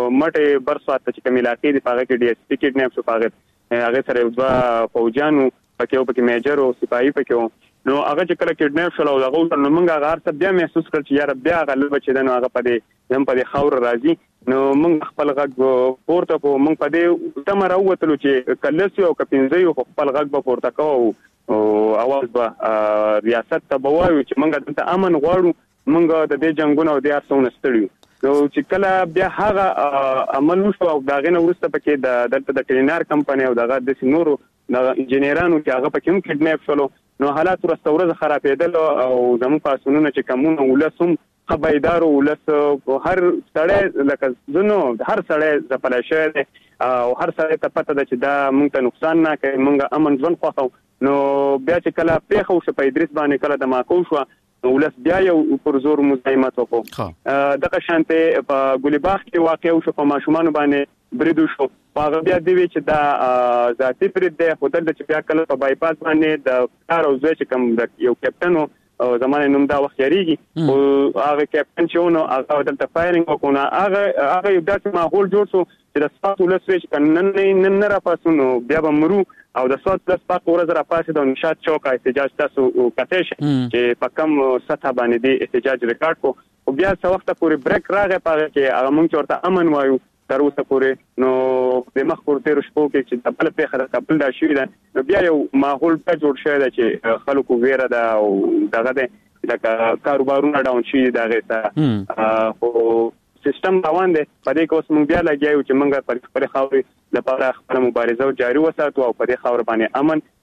مټه برسوات چې کوم علاقې دی په هغه کې ډي اس پی کې نه شو پاغه هغه سره یو دوا فوجانو پکې او پکې میجر او سپایي پکې نو هغه چې کله کډنیپ شول او هغه نو موږ هغه هر څه بیا محسوس کړ چې یار بیا غلب چې دنو هغه په دې هم په دې خاور راځي نو موږ خپل غږ پورته کو موږ په دې تمر اوتلو چې کلسی او کپینځي خپل غږ په پورته کو او اواز به ریاست ته بوایو چې موږ د امن غواړو موږ د دې جنگونو او د ارسونه ستړیو نو چې کله بیا هغه عمل وشو او داغه نو ورسته پکې د دلته د کلینار کمپنی او دغه د سنورو د انجنیرانو چې هغه پکې هم کډنیپ شول نو حالات ورستورز خرابېدل او زمو پاسونو چې کومونه ولسم خبردارو ولس هر سړی لکه زنو هر سړی د پلاشه او هر سړی ته پته ده چې دا مونږ ته نقصان نه کوي مونږ امن ژوند خوښو نو بیا چې کله پیښو شو په ادریس باندې کله د ماکو شو ولس بیا یو پر زور مزاحمت وکړو دغه شانته په ګلیباغ کې واقع شو په ماشومان باندې بریدو شو هغه بیا دی چې دا ذاتی برید دی هوتل چې بیا کله په بایپاس باندې د کار او ځای چې کوم یو کپټن او زمانه نوم دا وخت یریږي او هغه کپټن چې نو هغه دلته فایرینګ وکونه هغه هغه یو داسې ماحول جوړ شو چې د سپاټ ولس ویش کنن نه نه را پاسونو بیا به مرو او د سواد پلس پاک ورځ را پاسې د نشاط چوک احتجاج تاسو کتهش چې په کم سطح باندې دی احتجاج ریکارډ کو او بیا څو وخت پورې بریک راغی پاره کې هغه مونږ ورته امن وایو تر اوسه پورې نو د مخ پر تیر شپو کې چې د بل په خره خپل دا شوی ده نو بیا یو ماحول ته جوړ شوی ده چې خلکو ویره ده او دغه ده د کاروبارونو ډاون شي دغه ته او سیستم روان دی په دې کې اوس مونږ بیا لګیاو چې مونږ پر خپل خاورې لپاره خپل مبارزه جاري وساتو او په دې خاور باندې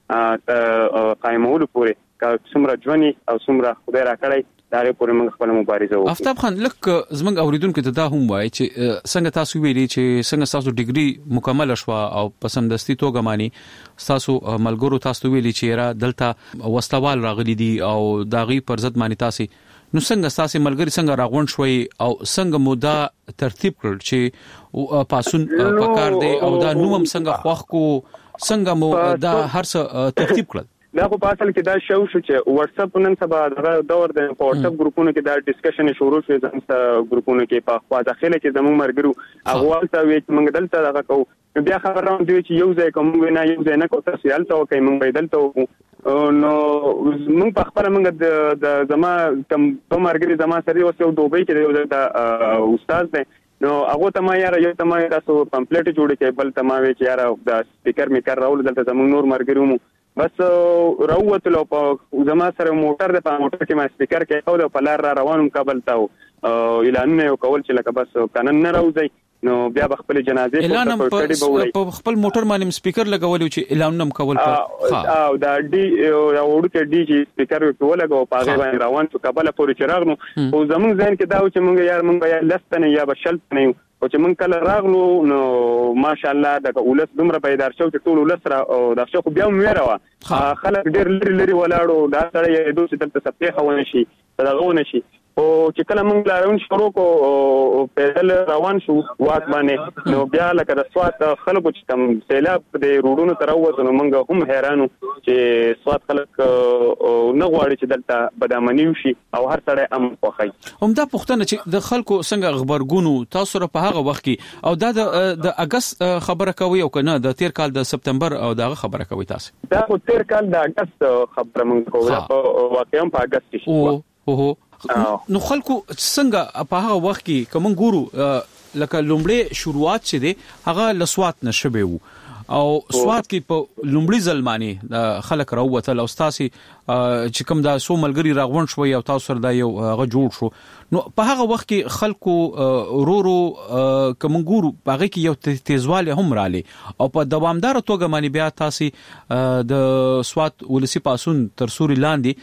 امن قائمولو پورې که څومره ژوندۍ او څومره خدای راکړی دا پورې موږ خپل مبارزه وکړو. افتاب خان لکه زمنګ اوریدونکو ته دا هم وایي چې څنګه تاسو ویلي چې څنګه تاسو ډیګري مکمل شوه او په سمدستي توګه مانی تاسو ملګرو تاسو ویلي چې را دلته وسلوال راغلي دي او داغي پر ضد مانی تاسو نو څنګه تاسو ملګری څنګه راغون شوي او څنګه مودا ترتیب کړ چې پاسون پکار دی او دا نوم څنګه خوښ کو څنګه مو دا هر څه ترتیب کړل؟ دا خو په اصل کې دا شو شو چې واتس اپ نن سبا دا دور د واتس اپ ګروپونو کې دا ډیسکشن شروع شو زموږ ګروپونو کې په خوا داخله کې زموږ مرګرو هغه ته وی چې موږ دلته دغه کو بیا خبر راوند دی چې یو ځای کوم نه یو ځای نه کو تاسو یالته وکي موږ دلته نو موږ په خپل موږ د زما کوم په مرګري زما سره اوس یو دوبۍ کې یو د استاد دی نو هغه ته ما یاره یو ته ما تاسو پمفلټ جوړ کې بل ته ما وی چې یاره د سپیکر میکر راول دلته زموږ نور مرګرو مو بس راوتلو په زما سره موټر د په موټر کې ما سپیکر کې او په لار را روانم کابل ته اعلان یو کول چې لکه بس قانون نه راوځي نو بیا خپل جنازې په خپل موټر باندې سپیکر لګولو چې اعلان نم کول په او دا ډي او ورته ډي جی سپیکر ولګو په هغه باندې روان شو کابل پورې چراغنو او زمونږ ځین کې دا چې مونږ یار مونږ یا لستنه یا بشلتنه او چې مونږ کله راغلو نو ماشاءالله د اولس دومره پیدار شو چې ټول اولس را او د شخو بیا مېره وا خلک ډېر لري لري ولاړو دا سره یې دوه چې تل څه ونه شي دغه ونه شي او چې کله مونږ لارون شروع کو پیدل روان شو واک باندې نو بیا لکه د سوات خلکو چې تم سیلاب د روډونو تر وته نو مونږ هم حیرانو چې سوات خلک نه غواړي چې دلته بدامنی وشي او هر سړی امن خوښي. همدا پوښتنه چې د خلکو څنګه خبرګونو تاسو را په هغه وخت کې او دا د اگست خبره کوي او کنه د تیر کال د سپتمبر او دغه خبره کوي تاسو؟ دا خو تیر کال د اگست خبره مونږ کوله په واقعا په اگست کې شو. او نو خلکو څنګه په هغه وخت کې کوم ګورو لکه لومړی شروعات چې دی هغه لسوات نشبه وو او سوات کې په لومړي ځلمانه خلک راووتل او تاسو چې کوم دا سو ملګری راغون شوي او تاسو سره دا یو غ جوړ شو. نو په هغه وخت کې خلکو رورو کوم ګورو هغه کې یو تیزواله هم رالي او په دوامدار توګه باندې بیا تاسو د سوات ولسی پاسون تر سوري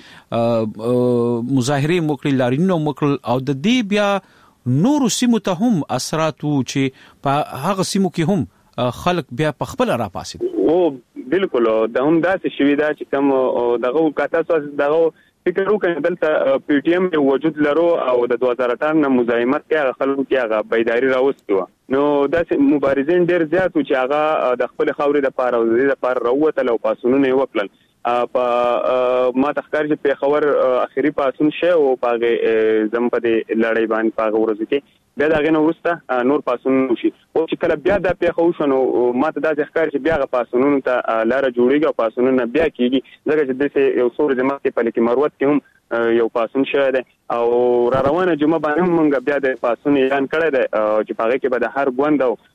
لاندې مظاهره موکړي لارینو موکړل او د دې بیا نور سیمو ته هم اثرات چې په هغه سیمو کې هم خلک بیا په خپل را پاسي. او بالکل دا هم داسې شوی دا چې کوم دغه کاته دغه فکر وکړ دلته پی ټی ایم وجود لرو او د دوه هزار اته نه مزاحمت کې خلکو کې هغه بیداری راوستو. نو داسې مبارزین ډیر زیات چې هغه د خپل خاورې د پاره او د لپاره راوتل او پاسونونه وکړل. په ما تخکار چې په خبر اخیری پاسون شه او پاغه زم په دې لړۍ باندې پاغه ورځ کې بیا دا غنه ورسته نور پاسون شي او چې کله بیا د په خو شنو ما ته دا ځکه چې بیا غ پاسونونو ته لار جوړیږي او پاسونونه بیا کیږي ځکه چې د یو څور جمع کې په لکه مروت کې هم یو پاسون شه ده او را روانه جمعه باندې موږ بیا د پاسون اعلان کړی ده چې پاغه کې به د هر غوند او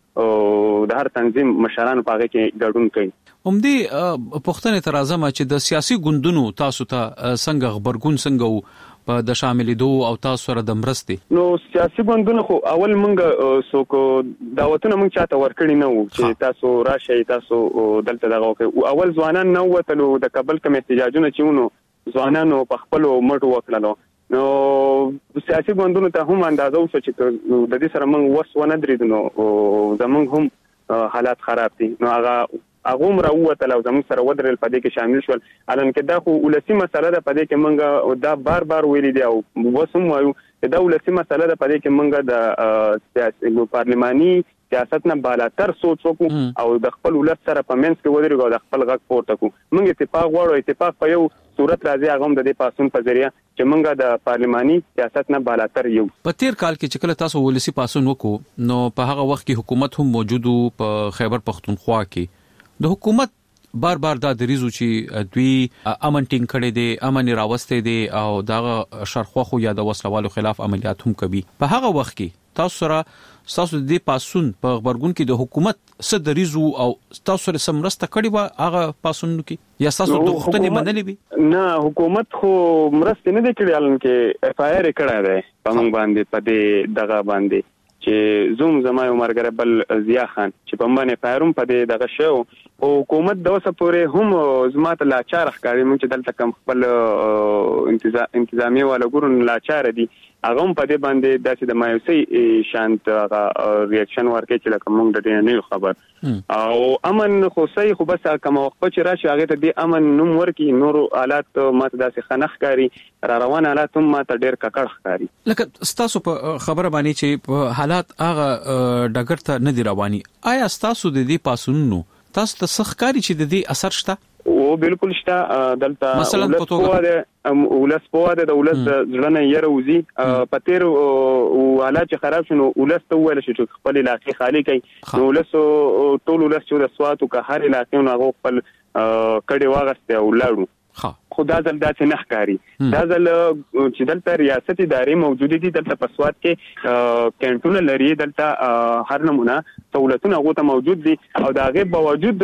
د هر تنظیم مشرانو پاغه کې ګډون کوي. هم دې پښتنه تر اعظم چې د سیاسي ګوندونو تاسو ته څنګه خبرګون څنګه په د شاملېدو او تاسو سره د مرستې؟ نو سیاسي ګوندونو خو اول مونږ سو کو دعوتونه مونږ چاته ورکړی نه وو چې تاسو راشي تاسو دلته دغه کوي. اول ځوانان نو وتلو د کابل کوم احتجاجونه چېونو ځوانانو په خپل مټ وکړلو. نو سیاسي ګوندونو ته هم اندازو شو چې د دې سره مونږ وس ونه درېدو او زمونږ هم حالات خراب دي. نو هغه هغه هم راووتل او زموږ سره ودرل په دې کې شامل شول. الان کې دا خو ولسی مسله ده په دې کې مونږ دا بار بار ویلي دی او وسوم وایو دا ولسی مسله ده په دې کې مونږ د سیاسي پارلماني سیاست نه بالاتر سوچ وکړو او د خپل ولست سره په منځ کې ودرېږو او د خپل غږ پورته کړو. مونږ اتفاق غواړو اتفاق په یو صورت راځي هغه هم د دې پاسون په ذریعہ چې مونږ د پارلماني سیاست نه بالاتر یو. په تیر کال کې چې کله تاسو ولسی پاسون وکړو نو په هغه وخت کې حکومت هم موجودو په خیبر پختونخوا کې د حکومت بار بار دا دریزو چې دوی امن ټینګ کړي دي امن راوستي دي او دا شرخواخو یا د وسلوالو خلاف عملیات هم کوي. په هغه وخت کې تاسو سره تاسو د پاسون په خبرګون کې د حکومت څه دریزو او تاسو سره سمرسته کړي و هغه پاسون کې یا تاسو د وختنې منلې وي؟ نه حکومت خو مرسته نه کړي الان کې اف آی آر کړه ده په موږ باندې په دې دغه باندې چې زوم زمای عمر ګربل ضیا خان چې په باندې فایروم په دې دغه شو او حکومت د اوسه پورې هم زمات لاچار ښکاری مونږ چې دلته کم خپل انتظامی ولا ګورن لاچار دي هغه هم په دې باندې داسې د مایوسي شانت ریاکشن ورکړي چې لکه مونږ د دې نه خبر او امن خو صحیح خو بس کوم وخت چې راشي هغه ته د امن نوم ورکی نور حالات ماته داسې خنخ کاری را روان حالات هم ماته ډیر ککړ ښکاری. لکه تاسو په خبره باندې چې حالات هغه ډګر ته نه دی رواني آیا تاسو د دې پاسونو تاسو ته سخکاری چې د دې اثر شته؟ او بالکل شته دلته مثلا په توګه ولس په واده د ولس ځړنه یې روزي په تیر او حالات خراب شنو ولس ته ویل شي چې خپل علاقې خالی کړي نو ولس ټول ولس چې د سواتو که هر علاقې نو خپل کډي واغسته او لاړو. خدا ځل داسې نه ښکاری دا ځل چې دلته ریاست ادارې موجوده دي دلته په سوات کې کینټونه لري دلته هر نمونه سہولتونه هغه ته موجود دي او دا غي باوجود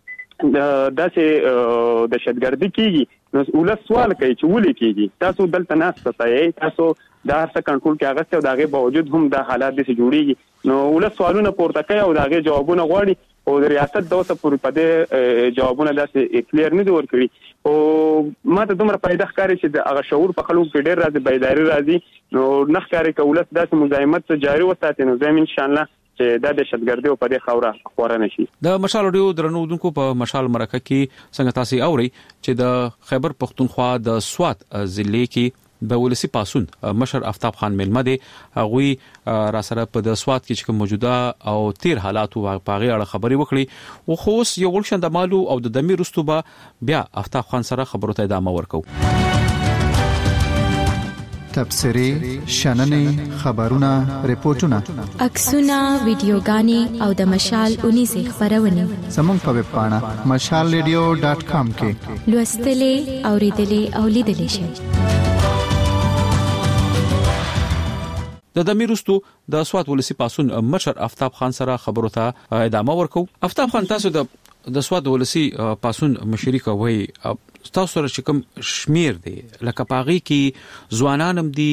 داسې دهشتګردي کیږي نو ولس سوال کوي چې ولې کیږي تاسو دلته نه ستای تاسو دا هر څه کنټرول کې هغه څه دا غي باوجود هم دا حالات دي چې جوړيږي نو ولس سوالونه پورته کوي او دا غي جوابونه غواړي او د ریاست د اوسه پورې په دې جوابونه داسې کلیر نه دي ورکړي او ماته دومره پیدا ښکاري چې د هغه شعور په خلکو کې ډېر راځي بیداری راځي نو نه ښکاري چې ولس داسې مزاحمت جاري وساتي نو زم ان شاء الله چې دا د شتګردي او په دې خوره خورا نشي. د مشال اډیو درنودونکو په مشال مرکه کې څنګه تاسو اوري چې د خیبر پختونخوا د سوات ضلع کې د ولسی پاسون مشر آفتاب خان ملمده غوي را سره په د سوات کې چې موجوده او تیر حالات او پاغي اړه خبري وکړي او خو یو ولشن د مالو او د دمیر رستوبه بیا آفتاب خان سره خبرو ته ادامه ورکو. تبصري شننې خبرونه ریپورتونه عکسونه ویډیوګانې او د مشال اونې زی خبرونه زموږ په ویب پاڼه مشال ریډیو ډاټ کام کې لوستلې اوریدلې او لیدلې شئ. د دمیرستو د سوات ولسی پاسون مشر آفتاب خان سره خبرو ته ادامه ورکو. آفتاب خان، تاسو د د سواد ولسی پاسون مشري کوي، تاسو سره چې کوم شمیر دی لکه پاغي کې ځوانانم دي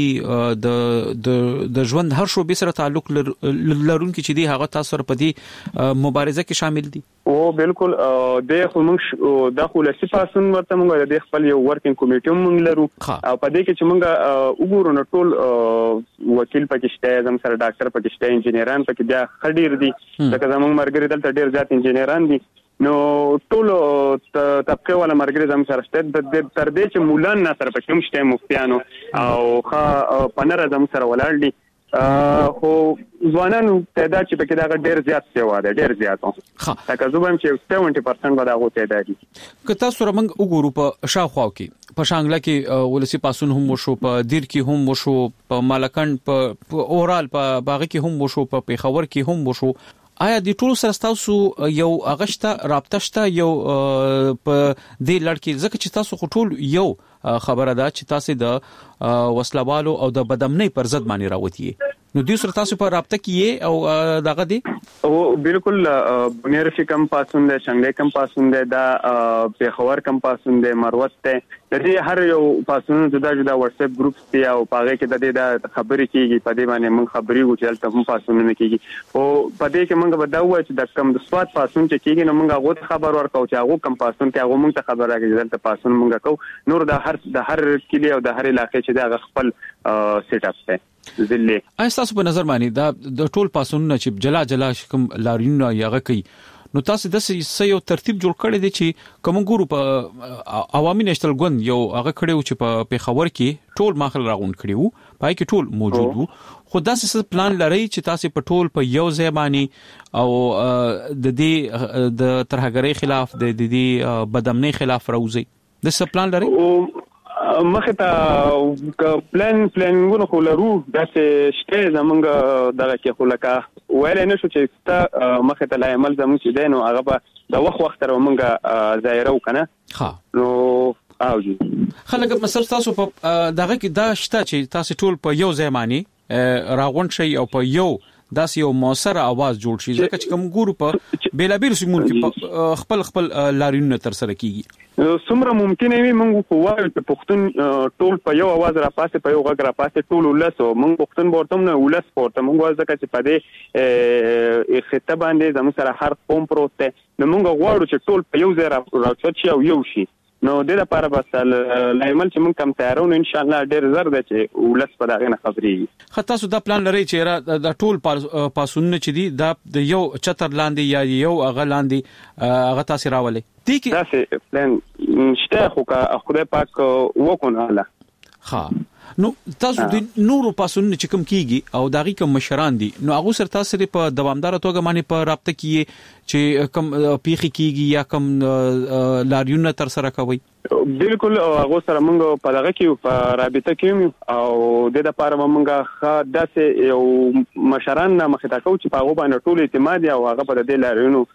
د د د ژوند هر شوبې سره تعلق لرونکي چې دی هغه تاسو سره په دې مبارزه کې شامل دي؟ او بالکل د خو موږ د ولسی پاسون ورته موږ د خپل یو ورکینګ کمیټي موږ لرو او په دې کې چې موږ وګورو نو ټول وکیل پکشته، زم سره ډاکټر پکشته، انجینران پکې بیا خډیر دي، لکه زموږ مرګري دلته ډیر ځات انجینران دي، نو ټول طبقه ولا مرګري زم سره شته د تر دې چې مولان نه سره پکې مشته مفتیانو او خا پنره زم سره ولاړ دي، خو ځوانانو تعداد چې پکې دا ډیر زیات شوی دی، ډیر زیات و تک زوبم چې سپږمې پرسنټ به دا غو تعداد دي. که تاسو رمنګ وګورو په شاوخوا کې په شانګله کې ولسی پاسون هم وشو، په دیر کې هم وشو، په مالکند په اورال په باغ کې هم وشو، په پیښور کې هم وشو، آیا د ټولو سره تاسو یو اغشته رابطه شته یو په دې لړ کې؟ ځکه چې تاسو ټول یو خبره ده چې تاسو د وسلوالو او د بدامنۍ پر ضد باندې راوتی، نو دوی سره تاسو په رابطه کې او دغه دی؟ او بالکل بنیر فی کم پاسون ده، شنګلې کم پاسون ده، دا پیښور کم پاسون ده، مروت ده، د دې هر یو پاسون جدا جدا واتس اپ ګروپس دي او پاغه کې د دې د خبرې کیږي، په دې باندې موږ خبرې وکړل ته هم پاسونه کیږي او په دې کې موږ به دا وایو چې د کم د سواد پاسون چې کیږي نو موږ هغه خبر ورکو چې هغه کم پاسون کې هغه موږ ته خبر راکړي دلته پاسون موږ کو، نور د هر د هر کلی او د هر علاقې چې دا خپل سیټ اپ ده ذلې. آیا تاسو په نظر باندې دا د ټول پاسونونه چې جلا جلا کوم لارینونه یغه کوي، نو تاسو د سې یو ترتیب جوړ کړی دی چې کوم ګورو په عوامي نشتل ګوند یو هغه کړیو چې په پیښور کې ټول ماخل راغون کړیو، پای کې ټول موجود وو، خو دا څه پلان لري چې تاسو په ټول په یو ځای باندې او د دې د ترهګرۍ خلاف د دې بدامنۍ خلاف راوځي، د څه پلان لري؟ مخه ته پلان پلانونه خو لرو، دا چې شته زمونږ دغه کې خو لکه ویل نه شو چې تا مخه ته لا عمل زموږ چې دینو هغه به د وخت وخت تر مونږه ظاهرو کنه ها نو اوجي خلک مثلا تاسو په دغه کې دا شته چې تاسو ټول په یو ځای باندې راغون شي او په یو داس یو موثره आवाज جوړ شي، ځکه چې کوم ګورو په بیلابیل سیمون کې خپل خپل لارینونه تر سره کیږي. څومره ممکن وي موږ په وایو چې پښتون ټول په یو आवाज را پاسه په یو غږ را پاسه ټول ولسو موږ پښتون ورته نه ولس پورته موږ ځکه چې په دې خطه باندې زموږ سره هر قوم پروت دی، نو موږ غواړو چې ټول په یو ځای راځي او یو شي، نو د لپاره بس لایمل چې موږ کم تیارونه ان شاء الله ډېر زر ده چې ولس په دغه نه خبري. خو تاسو دا پلان لري چې د ټول پاسونه چې دي دا د یو چتر لاندې یا یو اغه لاندې هغه تاسو راولي دي کې تاسو پلان شته خو کا خدای پاک وکونه الله. ها نو تاسو د نورو پاسونه چې کوم کیږي او دغه کوم مشران دي نو هغه سره تاسو په دوامدار توګه باندې په رابطه کې چې کوم پیخي کیږي یا کوم لاریونه تر سره کوي؟ بالکل هغه سره موږ په دغه کې په رابطه کې او د لپاره موږ ښه داسې یو مشران نه مخه تاکو چې په هغه باندې ټول اعتماد او هغه په دې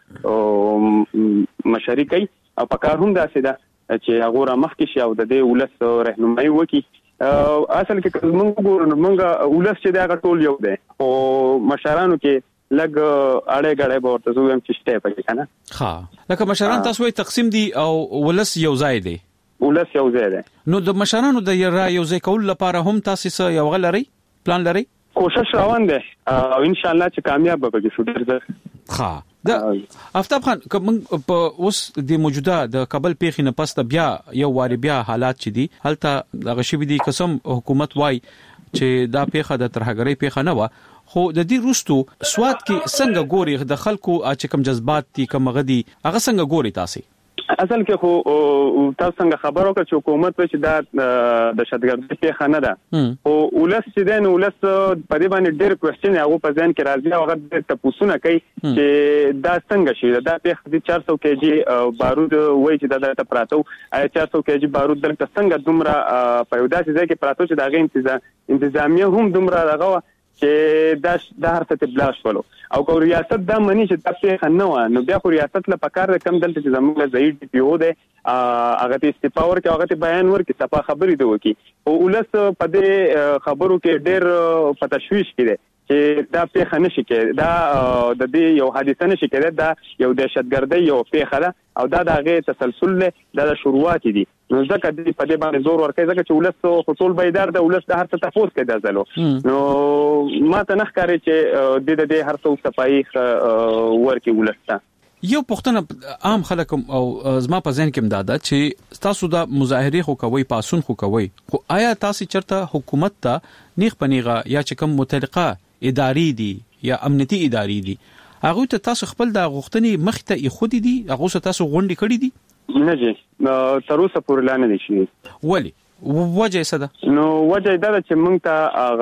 لارینو مشاري کوي او په کار هم داسې ده چې هغه را مخکې شي او د دې ولس رهنمایي وکړي. اصل کې موږ ګورو موږ ولس چې دا ټول یو دی او مشرانو کې لګ اړه غړې به ورته زویم چې شته پکې کنه. ها لکه مشران تاسو یې تقسیم دي او ولس یو ځای دی، ولس یو ځای دی، نو د مشرانو د یو ځای کول لپاره هم تاسو یو غلري پلان لري؟ کوشش روان دی او ان شاء الله چې کامیاب به کېږي شو ډیر ځه. ها دا آفتاب خان کوم په اوس د موجوده د کابل پیښې نه پس بیا یو واری بیا حالات چې دي هلته دغه شی دي قسم حکومت وای چې دا پیښه د ترهګرۍ پیښه نه و، خو د دې روستو سواد کې څنګه ګوري د خلکو چې کوم جذبات دي کوم غدي هغه څنګه ګوري تاسو؟ اصل کې خو تاسو څنګه خبرو کړ چې حکومت په چې دا د شتګردۍ په خانه ده او ولس چې دین ولس په دې باندې ډېر کوېسچن هغه په ځین کې راځي او هغه د تاسو کوي چې دا څنګه شي دا په چار سو کېجی بارود وای چې دا د پراتو آیا چار سو کېجی بارود دلته څنګه دومره په یو داسې ځای کې پراتو چې دا غي انتظام انتظامیه هم دومره دغه چې دا د هر څه تبلاش ولو او کو ریاست دا منی چې تاسو خننه نو بیا خو ریاست له پکار کم دلته چې زموږ ځای ډي پی او ده هغه ته استفاور کې هغه ته بیان ورکړي صفه خبرې دی وکي او ولس په دې خبرو کې ډېر په تشويش کې ده چې دا پیښه نشي کې دا د دې یو حادثه نشي کې دا یو دهشتګردي یو پیښه ده او دا دغه تسلسل له د شروعات دي نو ځکه دې په دې باندې زور ورکړي ځکه چې ولس خطول بیدار ده ولس د هر څه تفوس کې ده زلو نو ما ته نه ښکاري چې د دې هر څه صفایي ورکړي ولس ته یو پښتنه عام خلک او زما په ذهن کې امداده چې تاسو د مظاهره خو کوي پاسون خو کوي خو آیا تاسو چرته حکومت ته نیغ پنیغه یا چې کوم متعلقه اداري دي یا امنیتي اداري دي هغه ته تاسو خپل د غوښتنې مخ ته خودي دي هغه ته تاسو غونډې کړې دي نه جی تر اوسه پورې لا نه دي شي ولی وجه څه ده نو وجه دا چې موږ ته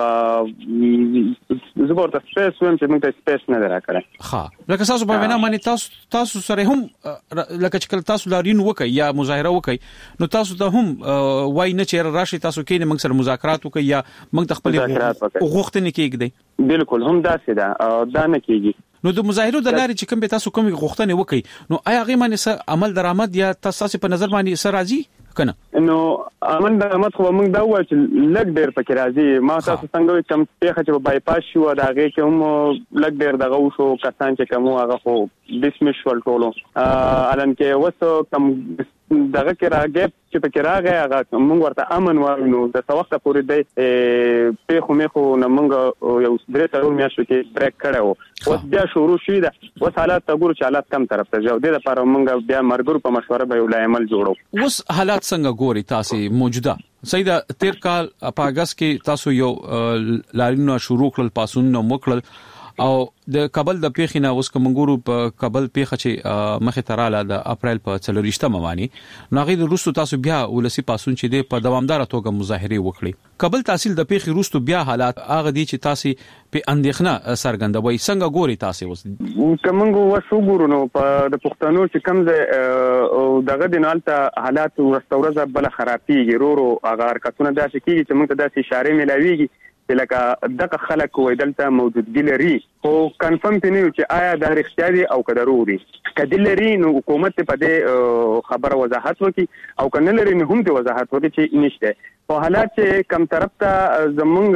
هغه زګور ته سپیس ویم چې موږ ته سپیس نه راکړه ها لکه تاسو په وینا باندې تاسو تاسو سره هم لکه چې تاسو لارین وکي یا مظاهره وکي نو تاسو ته هم وای نه چیر راشي تاسو کې موږ سره مذاکرات وکي یا موږ د خپل غوښتنې کېږي بالکل هم دا څه ده دا نه کېږي نو د مظاهرو د لارې چې کوم به تاسو کوم غوښتنې وکي نو آیا غي باندې عمل درآمد یا تاسو په نظر باندې سره راځي کنه نو امن د امت خو موږ دا وایو چې لګ ډیر پکې راځي ما تاسو څنګه کم پیښه چې بای پاس شو دا غي کوم لګ ډیر دغه وشو کسان چې کوم هغه خو ډیسمش ول ټولو الان کې وسو کم دغه کې راګب چې پکې راغی هغه موږ ورته امن وایو د څو وخت پورې د پیښو مخو نه موږ یو درې څلور میاشتې کې بریک کړو اوس بیا شروع شي دا اوس حالات تګور چې حالات کم طرف ته ځو د لپاره موږ بیا مرګور په مشوره به یو عمل جوړو اوس حالات څنګه ګوري تاسو موجوده سیدا تیر کال په اگست کې تاسو یو لارینو شروع کړل پاسون نو مکړل او د کابل د پیښې نه اوس کومګورو په کابل پیښه چې مخه تراله د اپریل په څلورشتمه باندې ناغې د روسو تاسو بیا ولسی پاسون چې د په دوامدار توګه مظاهره وکړي کابل تحصیل د پیښې روسو بیا حالات هغه دي چې تاسو په اندېښنه سرګندوي څنګه ګوري تاسو اوس کومګو وسو ګورو نو په د پښتنو چې کوم دغه دینالته حالات ورستورزه بل خرابېږي رورو هغه حرکتونه داسې کیږي چې موږ ته داسې اشاره ملاويږي لکه دغه خلک وای دلته موجودګي لري خو کنفرم پینې چې آیا دا رښتیا دي او کده وروري کله لري نو حکومت په دې خبره وضاحت وکي او کنه لري نه هم دې وضاحت وکي چې نشته په حالات چې کم طرف ته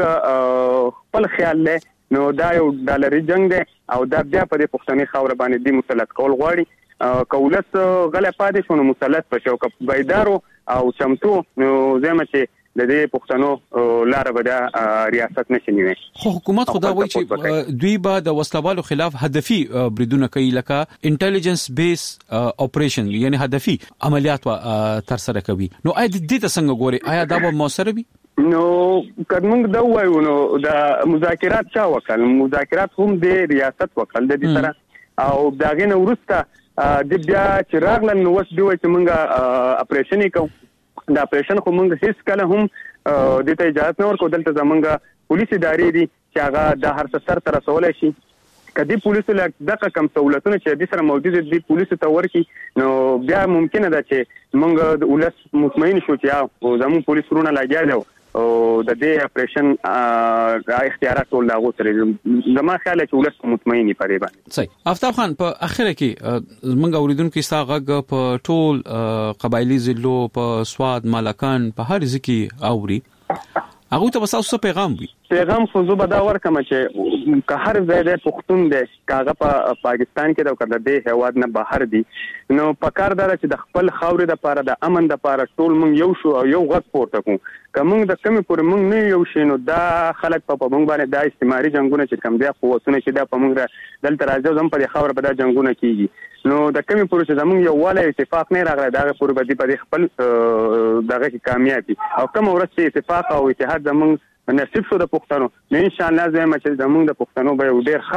زمونږ خپل خیال له نو دا یو ډالري جنگ دی او دا بیا په دې پښتني خاور باندې دی مسلط کول غواړي کولس غلې پاتې شونه مسلط پښو کپ بيدارو او چمتو نو زموږ چې د دې پښتنو لار به د ریاست نشنیوي خو حکومت خدا وایي چې دوی به د وسلوالو خلاف هدفي بریدونه کوي لکه انټيليجنس بیس اپریشن یعنی هدفي عملیات تر سره کوي نو اې د دې څنګه ګوري آیا دا به موثر وي نو کډمنګ دا وایو نو د مذاکرات چا وکړ مذاکرات هم د ریاست وکړ د دې سره او داغه نو ورسته د بیا چې راغلن نو وس دوی چې مونږه اپریشن وکړو دا اپریشن خو مونږ هیڅ کله هم د ته اجازه نه ورکو دلته زمونږه پولیس ادارې دي چې هغه د هر څه سر تر رسولای شي کدي پولیسو له دغه کم سہولتونه چې د سره موجود دي پولیسو ته ورکی نو بیا ممکنه ده چې مونږ د ولس مطمئن شو چې او زمون پولیس ورونه لاګیا دي او د دې اپریشن اختیارات ول لاغو سره زما خیال چې ولس مطمئنی پرې باندې صحیح آفتاب خان په اخره کې زمونږ اوریدونکو ساغه په ټول قبایلی ضلعو په سواد مالکان په هر ځکه اوري هغه ته وساسو پیغام وي پیغام خو زو بدا ورکم چې که هر ځای د پښتون د کاغه په پاکستان کې دا کړل دی هواد نه بهر دي نو پکار دار چې د خپل خاورې د پاره د امن د پاره ټول مونږ یو شو او یو غږ پورته کوو کوم د کمی پر مونږ نه یو شینو دا خلک په مونږ باندې د استعماري جنگونه چې کم دی قوتونه چې د په مونږ دلته راځي زم په خاور په د جنگونه کیږي نو د کمی پر چې زمونږ یو والا اتفاق نه راغلی دا پر بدی په خپل دغه کې کامیابی او کوم ورسته اتفاق او اتحاد زمونږ نصیب شو د پښتنو نه ان شاء الله زما چې زمونږ د پښتنو به ډیر ښه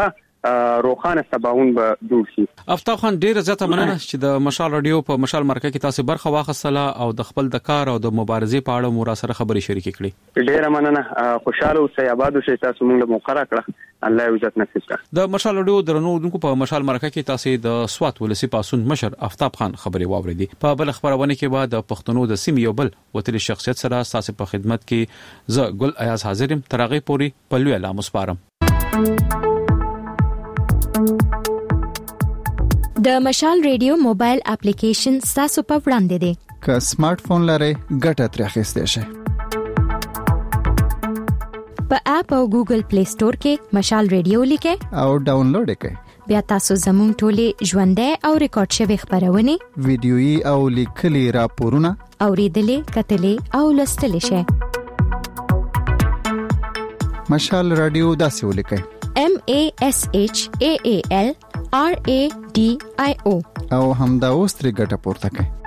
روخانه سباون به جوړ شي. افتاب خان ډیر زیاته مننه چې د مشال رادیو په مشال مرکه کې تاسو برخه واخیستله او د خپل د کار او د مبارزې په اړه مو سره خبرې شریکې کړې. ډیر مننه، خوشاله اوسئ، آباد اوسئ، تاسو موږ له موقره کړه، الله یې عزت نصیب کړه. د مشال رادیو درنوونکو په مشال مرکه کې تاسو د سوات ولسی پاسون مشر افتاب خان خبرې واوریدي. په بل خبرونه کې بعد د پښتنو د سیمې یو بل وتلی شخصیت سره تاسو په خدمت کې ز ګل ایاز حاضرم ترغه پوری په لوی اعلان مسپارم. د مشال ریډیو موبایل اپلیکیشن تاسو په وړاندې دی. که سمارټ فون لرئ ګټه ترې اخیستئ شئ. په اپ او ګوګل پلی سٹور کې مشال ریډیو لیکئ او ډاونلوډ کړئ. بیا تاسو زموږ ټولې ژوندۍ او ریکارډ شوی خبرونه، ویډیويي او لیکلي راپورونه اوریدلې، کتلې او لوستلې شئ. مشال رادیو داسې ولیکئ: M A S H A A L R A D I O او همدا اوس ترې ګټه پورته کړئ.